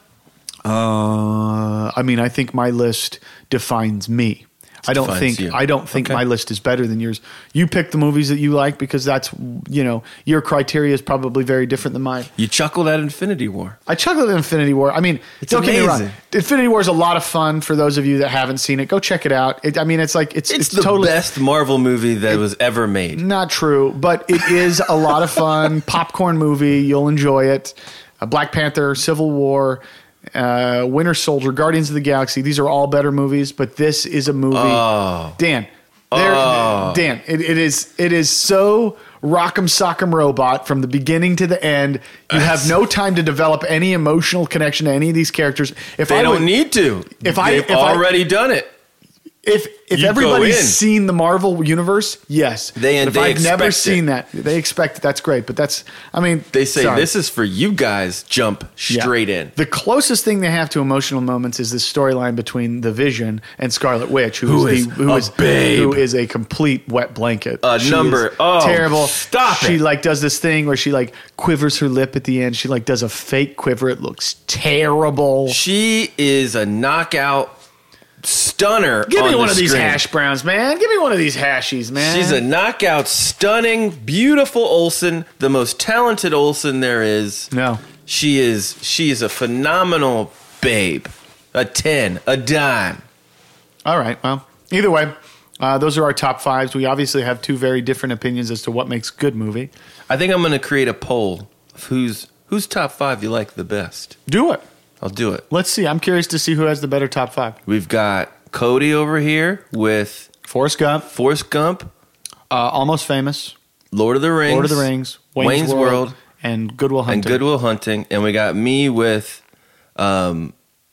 uh, I mean, I think my list defines me. I don't Defines think you. I don't think Okay. my list is better than yours. You pick the movies that you like because that's you know your criteria is probably very different than mine. You chuckled at Infinity War. I chuckled at Infinity War. I mean, It's don't get me wrong. amazing. Infinity War is a lot of fun for those of you that haven't seen it. Go check it out. It, I mean, it's like it's It's, it's, the totally best Marvel movie that was ever made. not true, but it is a lot of fun. Popcorn movie. You'll enjoy it. Uh, Black Panther, Civil War, uh, Winter Soldier, Guardians of the Galaxy. These are all better movies, but this is a movie. Oh. Dan, there, Oh. Dan, it, it is it is so rock'em sock'em robot from the beginning to the end. You have no time to develop any emotional connection to any of these characters. If They I don't would, need to. If I- They've if I- already done it. if if You go everybody's in. seen the Marvel universe, yes. They- But if they I've never expect it. seen that, they expect it. That's great, but that's I mean They say sorry. this is for you guys. Jump Yeah. straight in. The closest thing they have to emotional moments is this storyline between the Vision and Scarlet Witch, who, Who is, is the, who a is babe. who is a complete wet blanket. A She number- is oh, terrible. stop She it. like does this thing where she like quivers her lip at the end. She like does a fake quiver. It looks terrible. She is a knockout stunner. Give on me the one of these screen. hash browns, man. Give me one of these hashies, man. She's a knockout, stunning, beautiful Olsen, the most talented Olsen there is. no. She is she is a phenomenal babe. A ten, a dime. All right. Well, either way, uh, those are our top fives. We obviously have two very different opinions as to what makes good movie. I think I'm going to create a poll of who's whose top five you like the best. Do it. I'll do it. Let's see. I'm curious to see who has the better top five. We've got Cody over here with Forrest Gump, Forrest Gump, uh, Almost Famous, Lord of the Rings, Lord of the Rings, Wayne's, Wayne's World, World, and Good Will Hunting. and Goodwill Hunting, and we got me with um,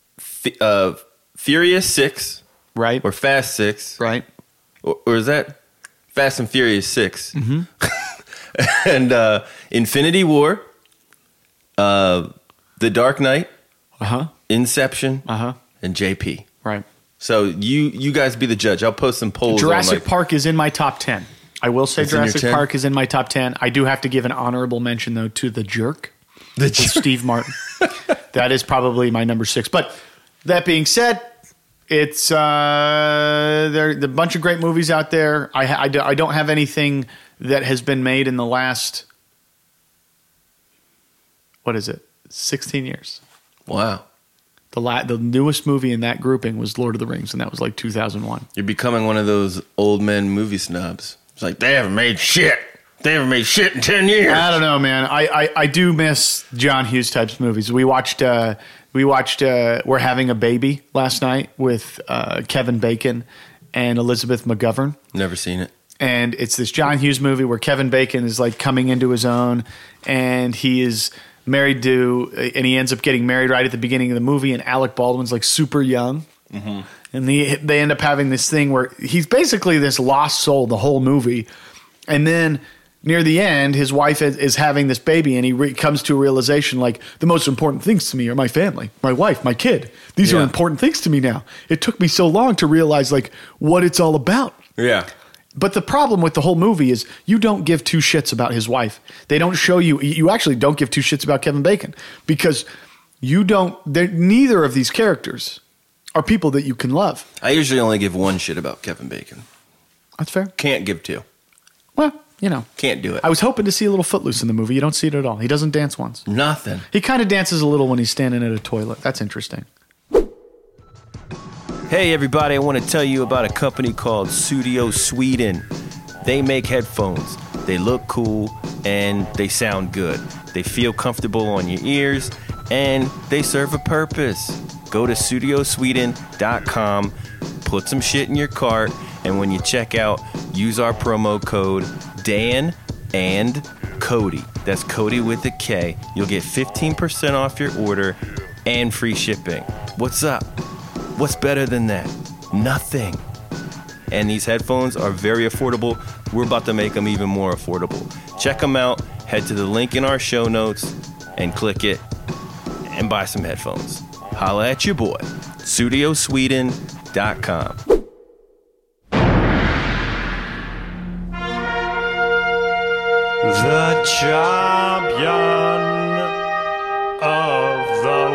F- uh, Furious Six Right. or Fast Six, right. or, or is that Fast and Furious Six? Mm-hmm. and uh, Infinity War, uh, The Dark Knight, Uh huh. Inception, Uh huh. and J P. Right. So you you guys be the judge. I'll post some polls. on, Jurassic like, Park is in my top ten. I will say It's in your Jurassic ten? Park is in my top ten. I do have to give an honorable mention, though, to The Jerk The with Steve Martin. That is probably my number six. But that being said, it's uh, there. The bunch of great movies out there. I, ha- I, do, I don't have anything that has been made in the last, what is it, sixteen years. Wow, The la- the newest movie in that grouping was Lord of the Rings, and that was like two thousand one. you're becoming one of those old men movie snobs. It's like they haven't made shit. They haven't made shit in ten years. I don't know, man. I, I, I do miss John Hughes types movies. We watched uh, we watched uh, We're Having a Baby last night with uh, Kevin Bacon and Elizabeth McGovern. Never seen it. And it's this John Hughes movie where Kevin Bacon is like coming into his own, and he is married to, and he ends up getting married right at the beginning of the movie, and Alec Baldwin's like super young. Mm-hmm. And the, they end up having this thing where he's basically this lost soul the whole movie. And then near the end, his wife is, is having this baby, and he re- comes to a realization like, the most important things to me are my family, my wife, my kid. These Yeah. are important things to me now. It took me so long to realize like what it's all about. Yeah. But the problem with the whole movie is you don't give two shits about his wife. They don't show you. You actually don't give two shits about Kevin Bacon because you don't. Neither of these characters are people that you can love. I usually only give one shit about Kevin Bacon. That's fair. Can't give two. Well, you know. Can't do it. I was hoping to see a little Footloose in the movie. You don't see it at all. He doesn't dance once. Nothing. He kind of dances a little when he's standing at a toilet. That's interesting. Hey everybody, I want to tell you about a company called Studio Sweden. They make headphones. They look cool and they sound good. They feel comfortable on your ears and they serve a purpose. Go to studio sweden dot com, put some shit in your cart, and when you check out, use our promo code Dan and Cody. That's Cody with a K. You'll get fifteen percent off your order and free shipping. What's up? What's better than that? Nothing. And these headphones are very affordable. We're about to make them even more affordable. Check them out. Head to the link in our show notes and click it and buy some headphones. Holla at your boy. studio sweden dot com. The champion of the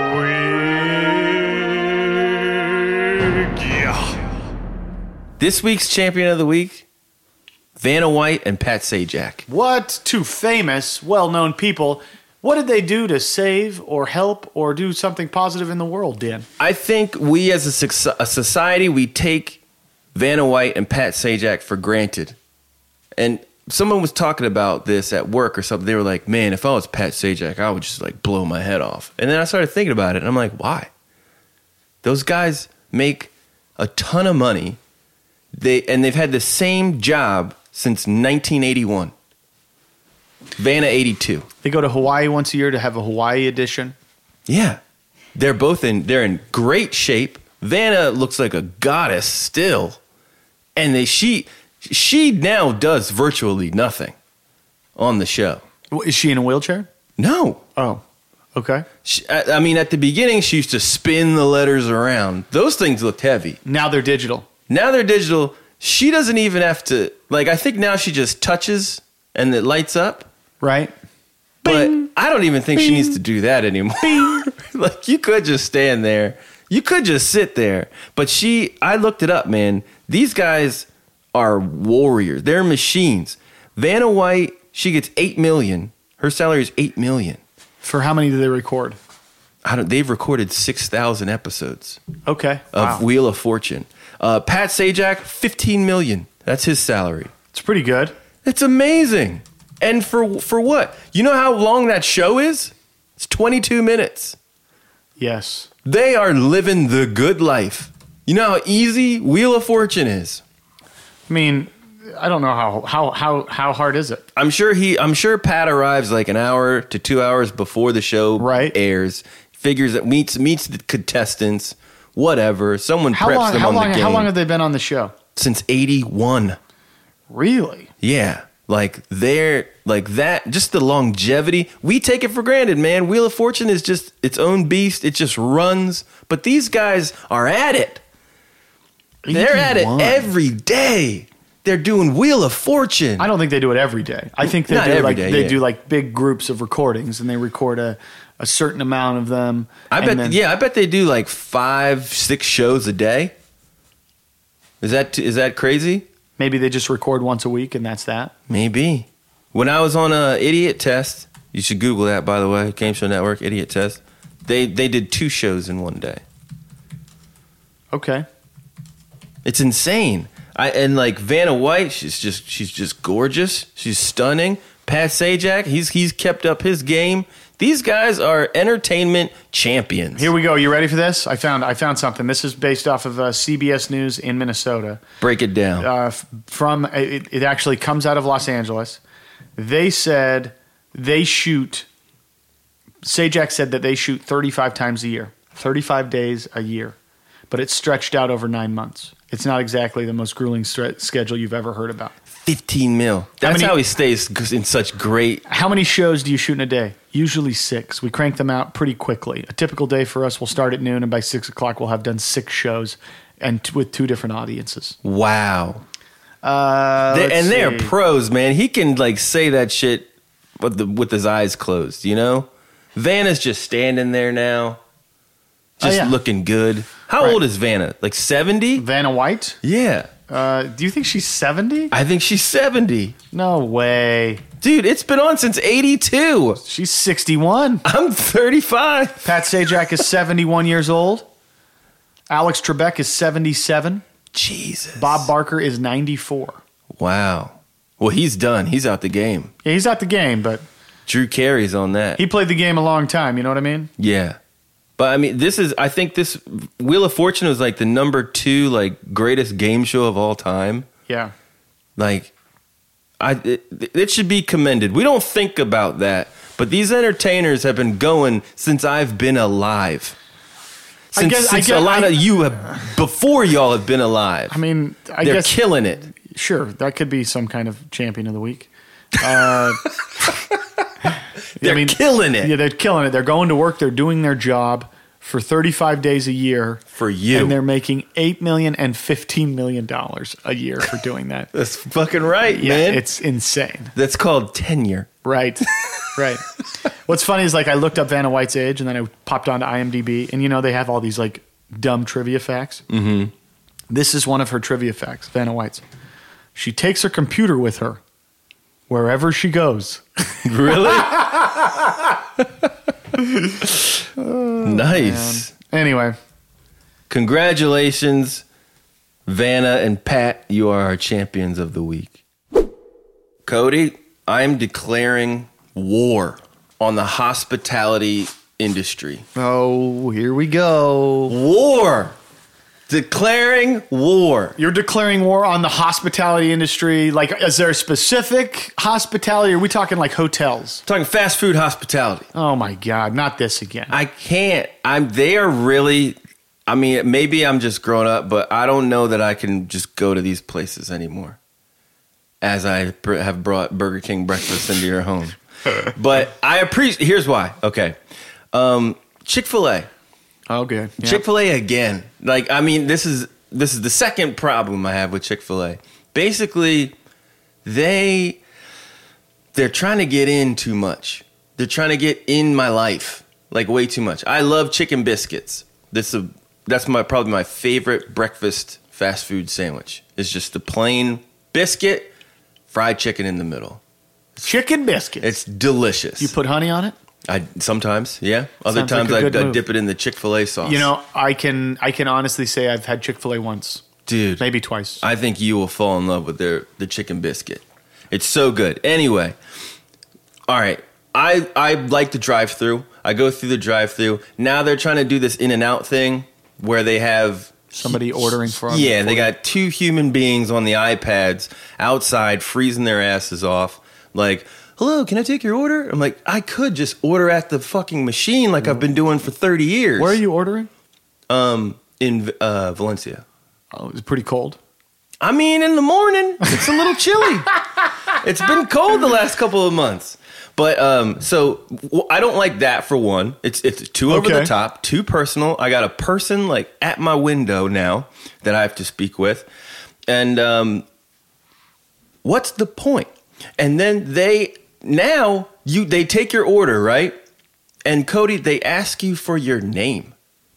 week. Yeah. This week's champion of the week, Vanna White and Pat Sajak. What two famous, well-known people? What did they do to save or help or do something positive in the world, Dan? I think we as a, soc- a society, we take Vanna White and Pat Sajak for granted. And someone was talking about this at work or something. They were like, man, if I was Pat Sajak, I would just like blow my head off. And then I started thinking about it and I'm like, why? Those guys make a ton of money. They and they've had the same job since nineteen eighty-one. Vanna eighty-two. They go to Hawaii once a year to have a Hawaii edition. Yeah. They're both in they're in great shape. Vanna looks like a goddess still. And they she she now does virtually nothing on the show. Is she in a wheelchair? No. Oh, okay. She, I, I mean, at the beginning, she used to spin the letters around. Those things looked heavy. Now they're digital. Now they're digital. She doesn't even have to, like, I think now she just touches and it lights up. Right? But Bing. I don't even think Bing. she needs to do that anymore. Like, you could just stand there. You could just sit there. But she, I looked it up, man. These guys are warriors. They're machines. Vanna White, she gets eight million dollars. Her salary is eight million dollars. For how many do they record? I don't, they've recorded six thousand episodes Okay. of Wow. Wheel of Fortune. Uh, Pat Sajak, fifteen million dollars. That's his salary. It's pretty good. It's amazing. And for for what? You know how long that show is? It's twenty-two minutes. Yes. They are living the good life. You know how easy Wheel of Fortune is? I mean, I don't know how how how how hard is it? I'm sure he I'm sure Pat arrives like an hour to two hours before the show Right. airs. Figures that meets meets the contestants, whatever. Someone How preps long them how on long the game. how long have they been on the show? Since eighty-one. Really? Yeah. Like they're like that, just the longevity. We take it for granted, man. Wheel of Fortune is just its own beast. It just runs. But these guys are at it. They're at it eighty-one. every day. They're doing Wheel of Fortune. I don't think they do it every day. I think they Not do every like day, they yeah. do like big groups of recordings and they record a, a certain amount of them. I and bet then- yeah, I bet they do like five, six shows a day. Is that is that crazy? Maybe they just record once a week and that's that. Maybe. When I was on a Idiot Test, you should Google that, by the way, Game Show Network, Idiot Test. They they did two shows in one day. Okay. It's insane. I and like Vanna White, she's just she's just gorgeous. She's stunning. Pat Sajak, he's he's kept up his game. These guys are entertainment champions. Here we go. You ready for this? I found I found something. This is based off of uh, C B S News in Minnesota. Break it down. Uh, f- from it, it actually comes out of Los Angeles. They said they shoot. Sajak said that they shoot thirty-five times a year, thirty-five days a year. but it's stretched out over nine months. It's not exactly the most grueling stre- schedule you've ever heard about. fifteen mil. That's many- how he stays g- in such great. How many shows do you shoot in a day? Usually six. We crank them out pretty quickly. A typical day for us will start at noon, and by six o'clock we'll have done six shows, and t- with two different audiences. Wow. Uh, They- let's and they're see. pros, man. He can like say that shit with the with his eyes closed. You know, Vanna's just standing there now, just Oh, yeah. looking good. How Right. old is Vanna? Like seventy? Vanna White. Yeah, Uh, do you think she's seventy? I think she's seventy. No way. Dude, it's been on since eighty-two. She's sixty-one. I'm thirty-five. Pat Sajak is seventy-one years old. Alex Trebek is seventy-seven. Jesus. Bob Barker is ninety-four. Wow. Well, he's done. He's out the game. Yeah, he's out the game, but Drew Carey's on that. he played the game a long time. You know what I mean? Yeah. But I mean, this is, I think this Wheel of Fortune was like the number two, like, greatest game show of all time. Yeah. Like, I, it, it should be commended. We don't think about that, but these entertainers have been going since I've been alive. I Since, guess- I since guess- a lot I- of you have, before y'all have been alive. I mean, I They're guess killing it. sure that could be some kind of champion of the week. Uh, They're I mean, killing it yeah, they're killing it. They're going to work. They're doing their job for thirty-five days a year, for you. and they're making eight million and fifteen million dollars a year for doing that. That's fucking right, Yeah, man. it's insane. That's called tenure. Right, right. What's funny is like I looked up Vanna White's age, and then I popped onto IMDb, and you know they have all these like dumb trivia facts. Mm-hmm. This is one of her trivia facts. Vanna White's. She takes her computer with her wherever she goes. Really? Nice. Anyway, Congratulations, Vanna and Pat. You are our champions of the week. Cody, I am declaring war on the hospitality industry. oh, here we go. War. Declaring war. You're declaring war on the hospitality industry. Like, is there a specific hospitality? Or are we talking like hotels? Talking fast food hospitality. Oh my God, not this again. I can't. I'm. They are really. I mean, maybe I'm just grown up, but I don't know that I can just go to these places anymore. As I pr- have brought Burger King breakfast into your home, but I appreciate. Here's why. Okay, um, Chick-fil-A. Okay. Yeah. Chick-fil-A again. Like, I mean, this is this is the second problem I have with Chick-fil-A. Basically, they they're trying to get in too much. They're trying to get in my life, like way too much. I love chicken biscuits. This is that's my probably my favorite breakfast fast food sandwich. It's just the plain biscuit, fried chicken in the middle. Chicken biscuits. It's delicious. You put honey on it? I sometimes, yeah. Other Sounds like times a I, good I move. dip it in the Chick-fil-A sauce. You know, I can I can honestly say I've had Chick-fil-A once, dude, maybe twice. I think you will fall in love with their the chicken biscuit. It's so good. Anyway, all right. I I like the drive-through. I go through the drive-through. Now they're trying to do this In-N-Out thing where they have Somebody ordering for yeah. for They you. got two human beings on the iPads outside freezing their asses off. Like, hello, can I take your order? I'm like, I could just order at the fucking machine like I've been doing for thirty years. Where are you ordering? Um, in uh, Valencia. Oh, it's pretty cold. I mean, in the morning, it's a little chilly. It's been cold the last couple of months. But um, so w- I don't like that for one. It's it's too over Okay. the top, too personal. I got a person like at my window now that I have to speak with, and um, what's the point? And then they now you they take your order, right? And Cody, they ask you for your name.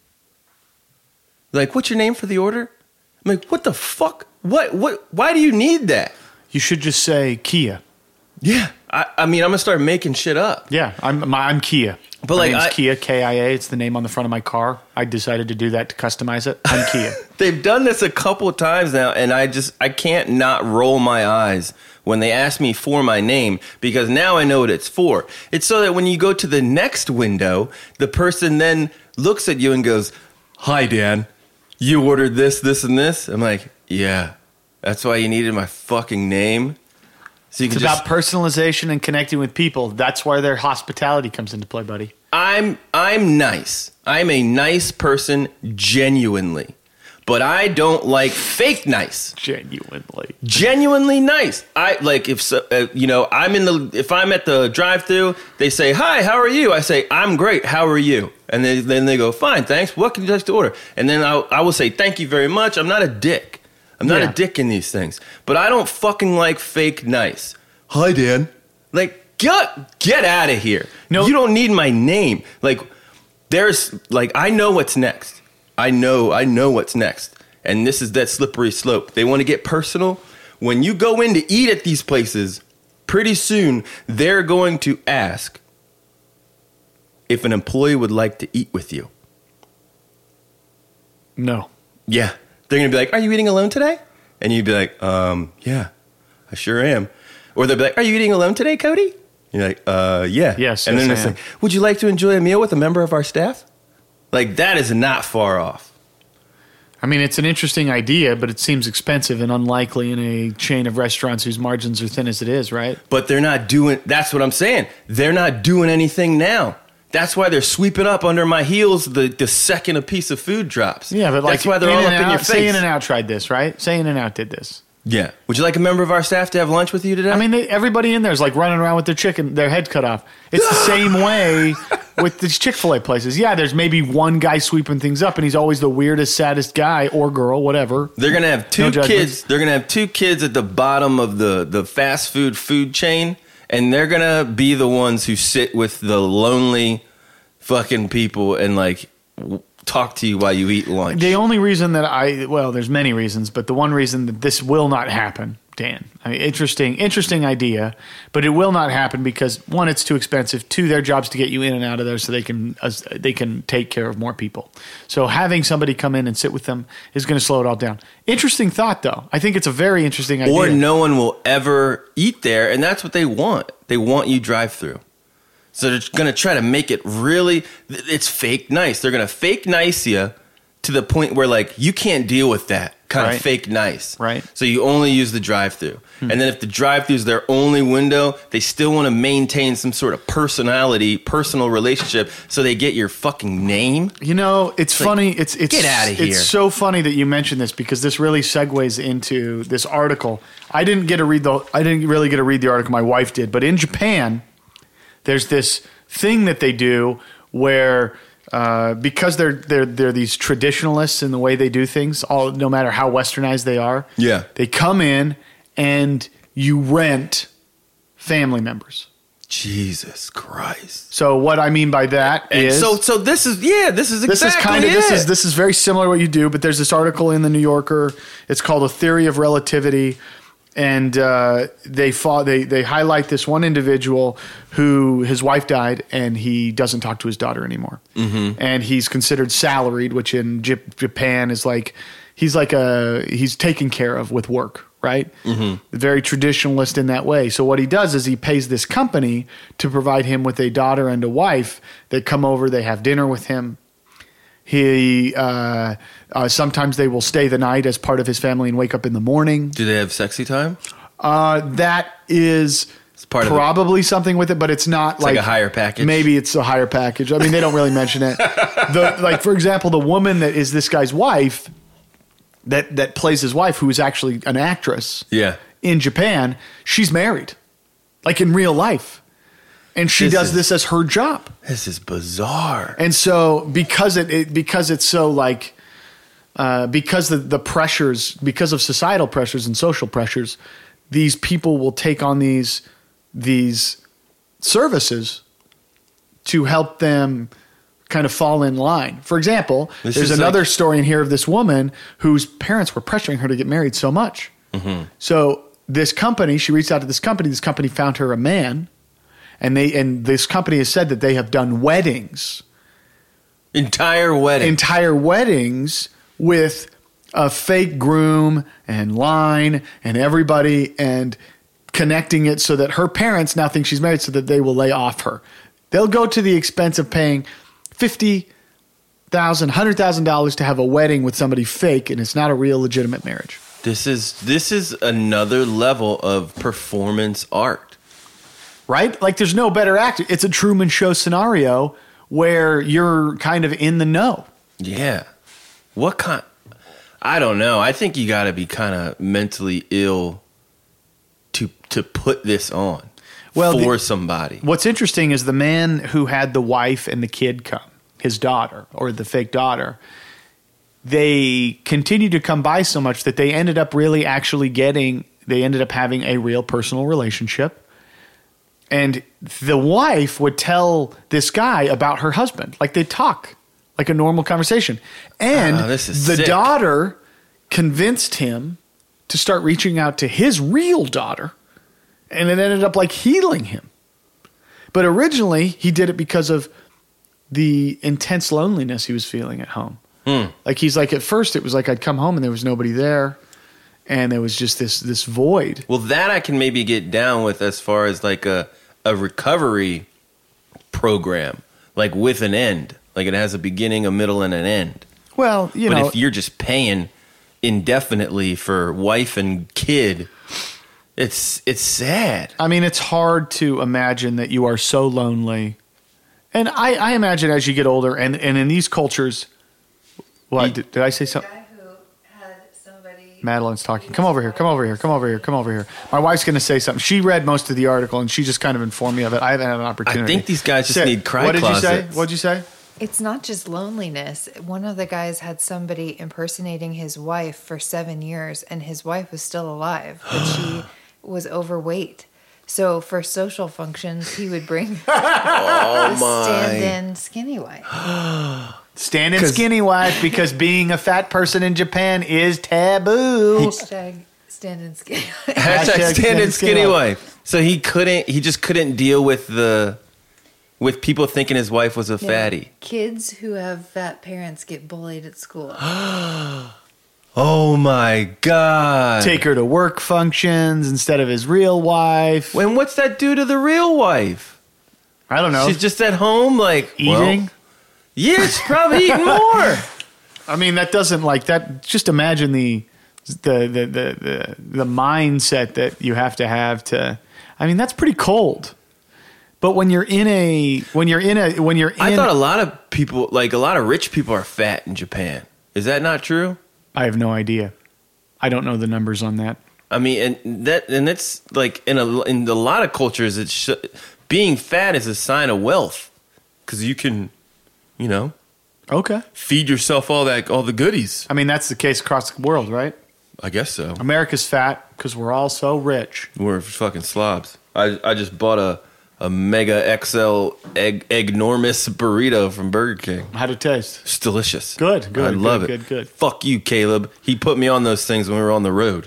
Like, what's your name for the order? I'm like, what the fuck? What what? Why do you need that? You should just say Kia. Yeah, I, I mean, I'm gonna start making shit up. Yeah, I'm my, I'm Kia. But, my like, name's I- Kia, K I A. It's the name on the front of my car. I decided to do that to customize it. I'm Kia. They've done this a couple of times now, and I just I can't not roll my eyes when they ask me for my name, because now I know what it's for. It's so that when you go to the next window, the person then looks at you and goes, "Hi, Dan, you ordered this, this, and this." I'm like, "Yeah, that's why you needed my fucking name." So you It's can about just, personalization and connecting with people. That's where their hospitality comes into play, buddy. I'm I'm nice. I'm a nice person, genuinely. but I don't like fake nice. Genuinely. Genuinely nice. I like if so, uh, you know I'm in the if I'm at the drive-thru, they say hi, how are you? I say I'm great. How are you? And then then they go fine, thanks. What can you like to order? And then I I will say thank you very much. I'm not a dick. I'm not Yeah. a dick in these things. But I don't fucking like fake nice. Hi, Dan. Like get get out of here. No. You don't need my name. Like there's like I know what's next. I know, I know what's next. And this is that slippery slope. They want to get personal. When you go in to eat at these places, pretty soon they're going to ask if an employee would like to eat with you. No. Yeah. They're going to be like, are you eating alone today? And you'd be like, um, yeah, I sure am. Or they'll be like, are you eating alone today, Cody? You're like, uh, yeah. Yes, And yes, then I it's am. like, would you like to enjoy a meal with a member of our staff? Like, that is not far off. I mean, it's an interesting idea, but it seems expensive and unlikely in a chain of restaurants whose margins are thin as it is, right? But they're not doing, that's what I'm saying. They're not doing anything now. That's why they're sweeping up under my heels the, the second a piece of food drops. Yeah, but like that's why they're all up in your face. Say In-N-Out tried this, right? Say In-N-Out did this. Yeah. Would you like a member of our staff to have lunch with you today? I mean, they, everybody in there is like running around with their chicken, their head cut off. It's the same way with these Chick-fil-A places. Yeah, there's maybe one guy sweeping things up, and he's always the weirdest, saddest guy or girl, whatever. they're gonna have two No judgments. kids. They're gonna have two kids at the bottom of the the fast food food chain, and they're gonna be the ones who sit with the lonely fucking people and like w- talk to you while you eat lunch. The only reason that I, well, there's many reasons, but the one reason that this will not happen, Dan, I mean, interesting, interesting idea, but it will not happen because one, it's too expensive. Two, their job's to get you in and out of there so they can uh, they can take care of more people. So having somebody come in and sit with them is going to slow it all down. Interesting thought, though. I think it's a very interesting idea. Or no one will ever eat there, and that's what they want. They want you drive through. So they're going to try to make it really, it's fake nice. They're going to fake nice you to the point where like you can't deal with that kind Right. of fake nice. Right. So you only use the drive through. And then if the drive through is their only window, they still want to maintain some sort of personality, personal relationship so they get your fucking name. You know, it's, like, funny. It's it's get outta here. It's so funny that you mentioned this because this really segues into this article. I didn't get to read the. I didn't really get to read the article. My wife did, but in Japan, there's this thing that they do where uh, because they're they're they're these traditionalists in the way they do things, all no matter how westernized they are. Yeah. they come in and you rent family members. Jesus Christ. So what I mean by that And is so so this is yeah, this is exactly this is kind of it. this is this is very similar to what you do, but there's this article in the New Yorker. It's called A Theory of Relativity, and uh, they fought, they they highlight this one individual who his wife died and he doesn't talk to his daughter anymore, mm-hmm. and he's considered salaried, which in J- Japan is like he's like a he's taken care of with work. Right? Mm-hmm. Very traditionalist in that way. So what he does is he pays this company to provide him with a daughter and a wife. They come over, they have dinner with him. He uh, uh, sometimes they will stay the night as part of his family and wake up in the morning. Do they have sexy time? Uh, that is part of the- probably something with it, but it's not like like, a higher package? Maybe it's a higher package. I mean, they don't really mention it. The, like, for example, the woman that is this guy's wife, that that plays his wife, who is actually an actress. Yeah. In Japan, she's married, like in real life, and she This does is- this as her job. This is bizarre. And so, because it, it because it's so like, uh, because the the pressures, because of societal pressures and social pressures, these people will take on these these services to help them kind of fall in line. For example, This there's is another like- story in here of this woman whose parents were pressuring her to get married so much. Mm-hmm. So this company, she reached out to this company. This company found her a man, and they and this company has said that they have done weddings, Entire wedding. entire weddings with a fake groom and line and everybody, and connecting it so that her parents now think she's married, so that they will lay off her. They'll go to the expense of paying fifty thousand dollars, one hundred thousand dollars to have a wedding with somebody fake, and it's not a real legitimate marriage. This is this is another level of performance art. Right? Like, there's no better actor. It's a Truman Show scenario where you're kind of in the know. Yeah. What kind? I don't know. I think you got to be kind of mentally ill to to put this on Well, for the- somebody. What's interesting is the man who had the wife and the kid come, his daughter or the fake daughter, they continued to come by so much that they ended up really actually getting, they ended up having a real personal relationship. And the wife would tell this guy about her husband. Like they'd talk like a normal conversation. And Oh, this is the sick. daughter convinced him to start reaching out to his real daughter. And it ended up like healing him. But originally he did it because of the intense loneliness he was feeling at home. Hmm. Like he's like, at first it was like I'd come home and there was nobody there. And there was just this this void. Well, that I can maybe get down with as far as like a, a recovery program, like with an end. Like it has a beginning, a middle, and an end. Well, you But know, if you're just paying indefinitely for wife and kid, it's it's sad. I mean, it's hard to imagine that you are so lonely. And I, I imagine as you get older, and, and in these cultures, what, You- did, did I say something? guy who had somebody. Madeline's talking. Come over here. Come over here. Come over here. Come over here. My wife's going to say something. She read most of the article, and she just kind of informed me of it. I haven't had an opportunity. I think these guys just Say- need cry What did you say? closets. What did you say? It's not just loneliness. One of the guys had somebody impersonating his wife for seven years, and his wife was still alive, but she was overweight. So for social functions, he would bring Oh the my! stand-in skinny wife. Stand in skinny wife because being a fat person in Japan is taboo. Hashtag stand-in skinny wife. Hashtag standard skinny wife. So he couldn't. He just couldn't deal with the with people thinking his wife was a fatty. Kids who have fat parents get bullied at school. Oh my god! Take her to work functions instead of his real wife. When what's that do to the real wife? I don't know. She's just at home, like eating. well, yeah, she's probably eating more. I mean, that doesn't like that. Just imagine the the the the the, the mindset that you have to have to. I mean, that's pretty cold. But when you're in a when you're in a when you're in, I thought a lot of people, like a lot of rich people, are fat in Japan. Is that not true? I have no idea. I don't know the numbers on that. I mean, and that and it's like in a in a lot of cultures, it's sh- being fat is a sign of wealth because you can, you know, Okay. feed yourself all that all the goodies. I mean, that's the case across the world, right? I guess so. America's fat because we're all so rich. We're fucking slobs. I I just bought a a mega X L egg enormous burrito from Burger King. How'd it taste? It's delicious. Good, good, I love good, it. good, good. Fuck you, Caleb. He put me on those things when we were on the road,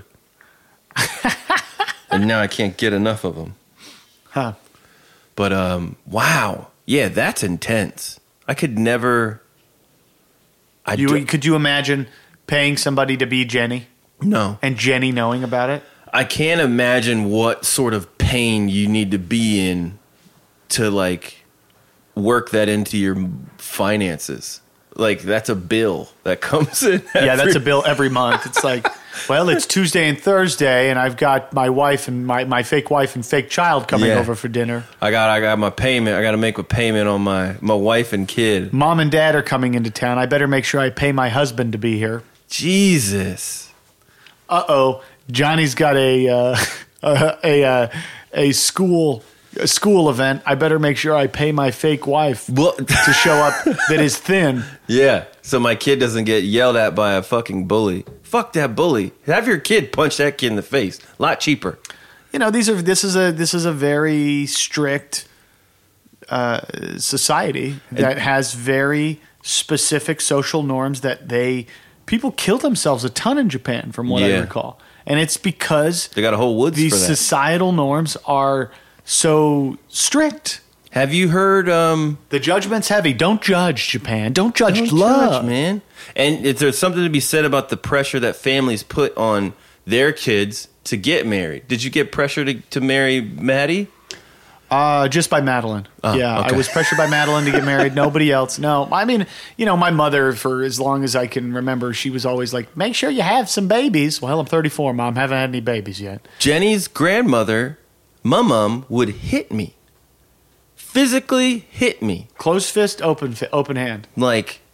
and now I can't get enough of them. Huh. But um, wow, yeah, that's intense. I could never. I You do, could you imagine paying somebody to be Jenny no. and Jenny knowing about it? I can't imagine what sort of pain you need to be in to like work that into your finances. Like that's a bill that comes in. Yeah, that's a every- bill every month. It's like, well, it's Tuesday and Thursday, and I've got my wife and my, my fake wife and fake child coming Yeah. over for dinner. I got I got my payment. I got to make a payment on my my wife and kid. Mom and dad are coming into town. I better make sure I pay my husband to be here. Jesus. Uh oh, Johnny's got a uh, a a, uh, a school a school event. I better make sure I pay my fake wife Well, to show up that is thin. yeah. So my kid doesn't get yelled at by a fucking bully. Fuck that bully. Have your kid punch that kid in the face. A lot cheaper. You know, these are this is a this is a very strict uh, society that has very specific social norms that they people kill themselves a ton in Japan, from what I Yeah. recall, and it's because They got a whole woods these for that. societal norms are so strict. Have you heard? Um, The judgment's heavy. Don't judge Japan. Don't judge Don't love, judge, man. And is there something to be said about the pressure that families put on their kids to get married? Did you get pressure to, to marry Maddie? Uh, just by Madeline. Oh, yeah, okay. I was pressured by Madeline to get married. Nobody else. No, I mean, you know, my mother, for as long as I can remember, she was always like, make sure you have some babies. Well, I'm thirty-four, Mom. Haven't had any babies yet. Jenny's grandmother, my mom, would hit me. Physically hit me. Closed fist, open fi- open hand. Like,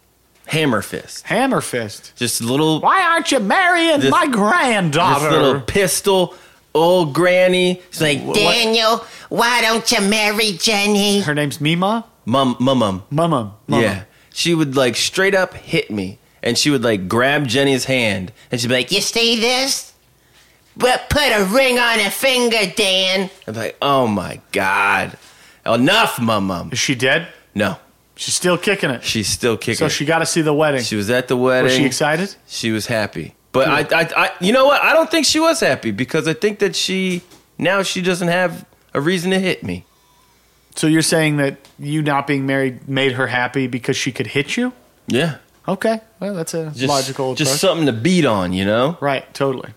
hammer fist. Hammer fist. Just a little. Why aren't you marrying This- my granddaughter? This little pistol, old granny. She's like, What- Daniel, why don't you marry Jenny? Her name's Mima? mum, mum, mum. Mama. Mama. Yeah. She would like straight up hit me. And she would like grab Jenny's hand. And she'd be like, You see this? But put a ring on a finger, Dan. I'm like, oh my God. Enough, mum, mum. Is she dead? No. She's still kicking it. She's still kicking. So it. she got to see the wedding. She was at the wedding. Was she excited? She was happy. But I, I, I, you know what? I don't think she was happy because I think that she, now she doesn't have a reason to hit me. So you're saying that you not being married made her happy because she could hit you? Yeah. Okay. Well, that's a Just, logical Just approach. something to beat on, you know? Right, totally.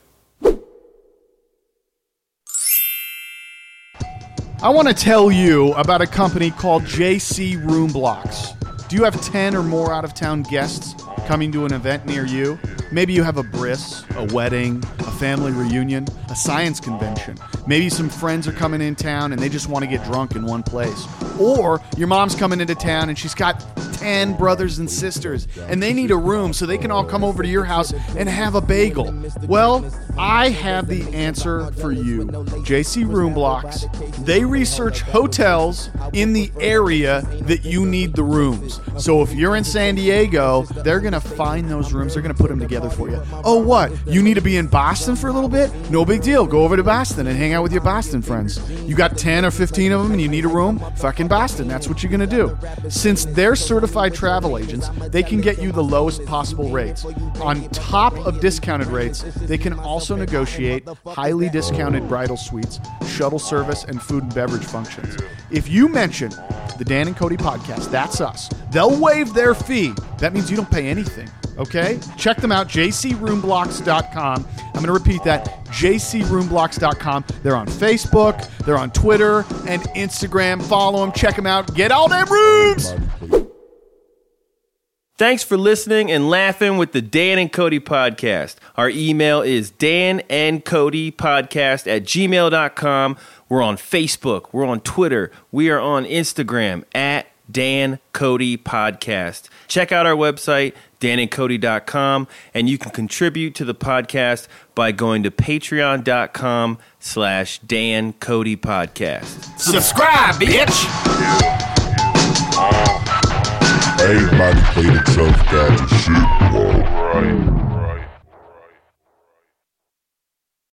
I want to tell you about a company called J C Room Blocks. Do you have ten or more out-of-town guests coming to an event near you? Maybe you have a bris, a wedding, a family reunion, a science convention. Maybe some friends are coming in town and they just want to get drunk in one place. Or your mom's coming into town and she's got ten brothers and sisters and they need a room so they can all come over to your house and have a bagel. Well, I have the answer for you. J C Room Blocks. They research hotels in the area that you need the rooms. So if you're in San Diego, they're going to find those rooms. They're going to put them together for you. Oh, what? You need to be in Boston for a little bit? No big deal. Go over to Boston and hang out with your Boston friends. You got ten or fifteen of them and you need a room? Fucking Boston. That's what you're going to do. Since they're certified travel agents, they can get you the lowest possible rates. On top of discounted rates, they can also negotiate highly discounted bridal suites, shuttle service, and food and beverage functions. If you mention the Dan and Cody podcast, that's us, they'll waive their fee. That means you don't pay anything, okay? Check them out, j c room blocks dot com. I'm going to repeat that, j c room blocks dot com. They're on Facebook, they're on Twitter and Instagram. Follow them, check them out, get all them rooms! Thanks for listening and laughing with the Dan and Cody podcast. Our email is danandcodypodcast at gmail dot com. We're on Facebook. We're on Twitter. We are on Instagram at Dan Cody Podcast. Check out our website, dan and cody dot com, and you can contribute to the podcast by going to patreon dot com slash Dan Cody Podcast. Subscribe, bitch! Everybody played itself that shit. Whoa. Right.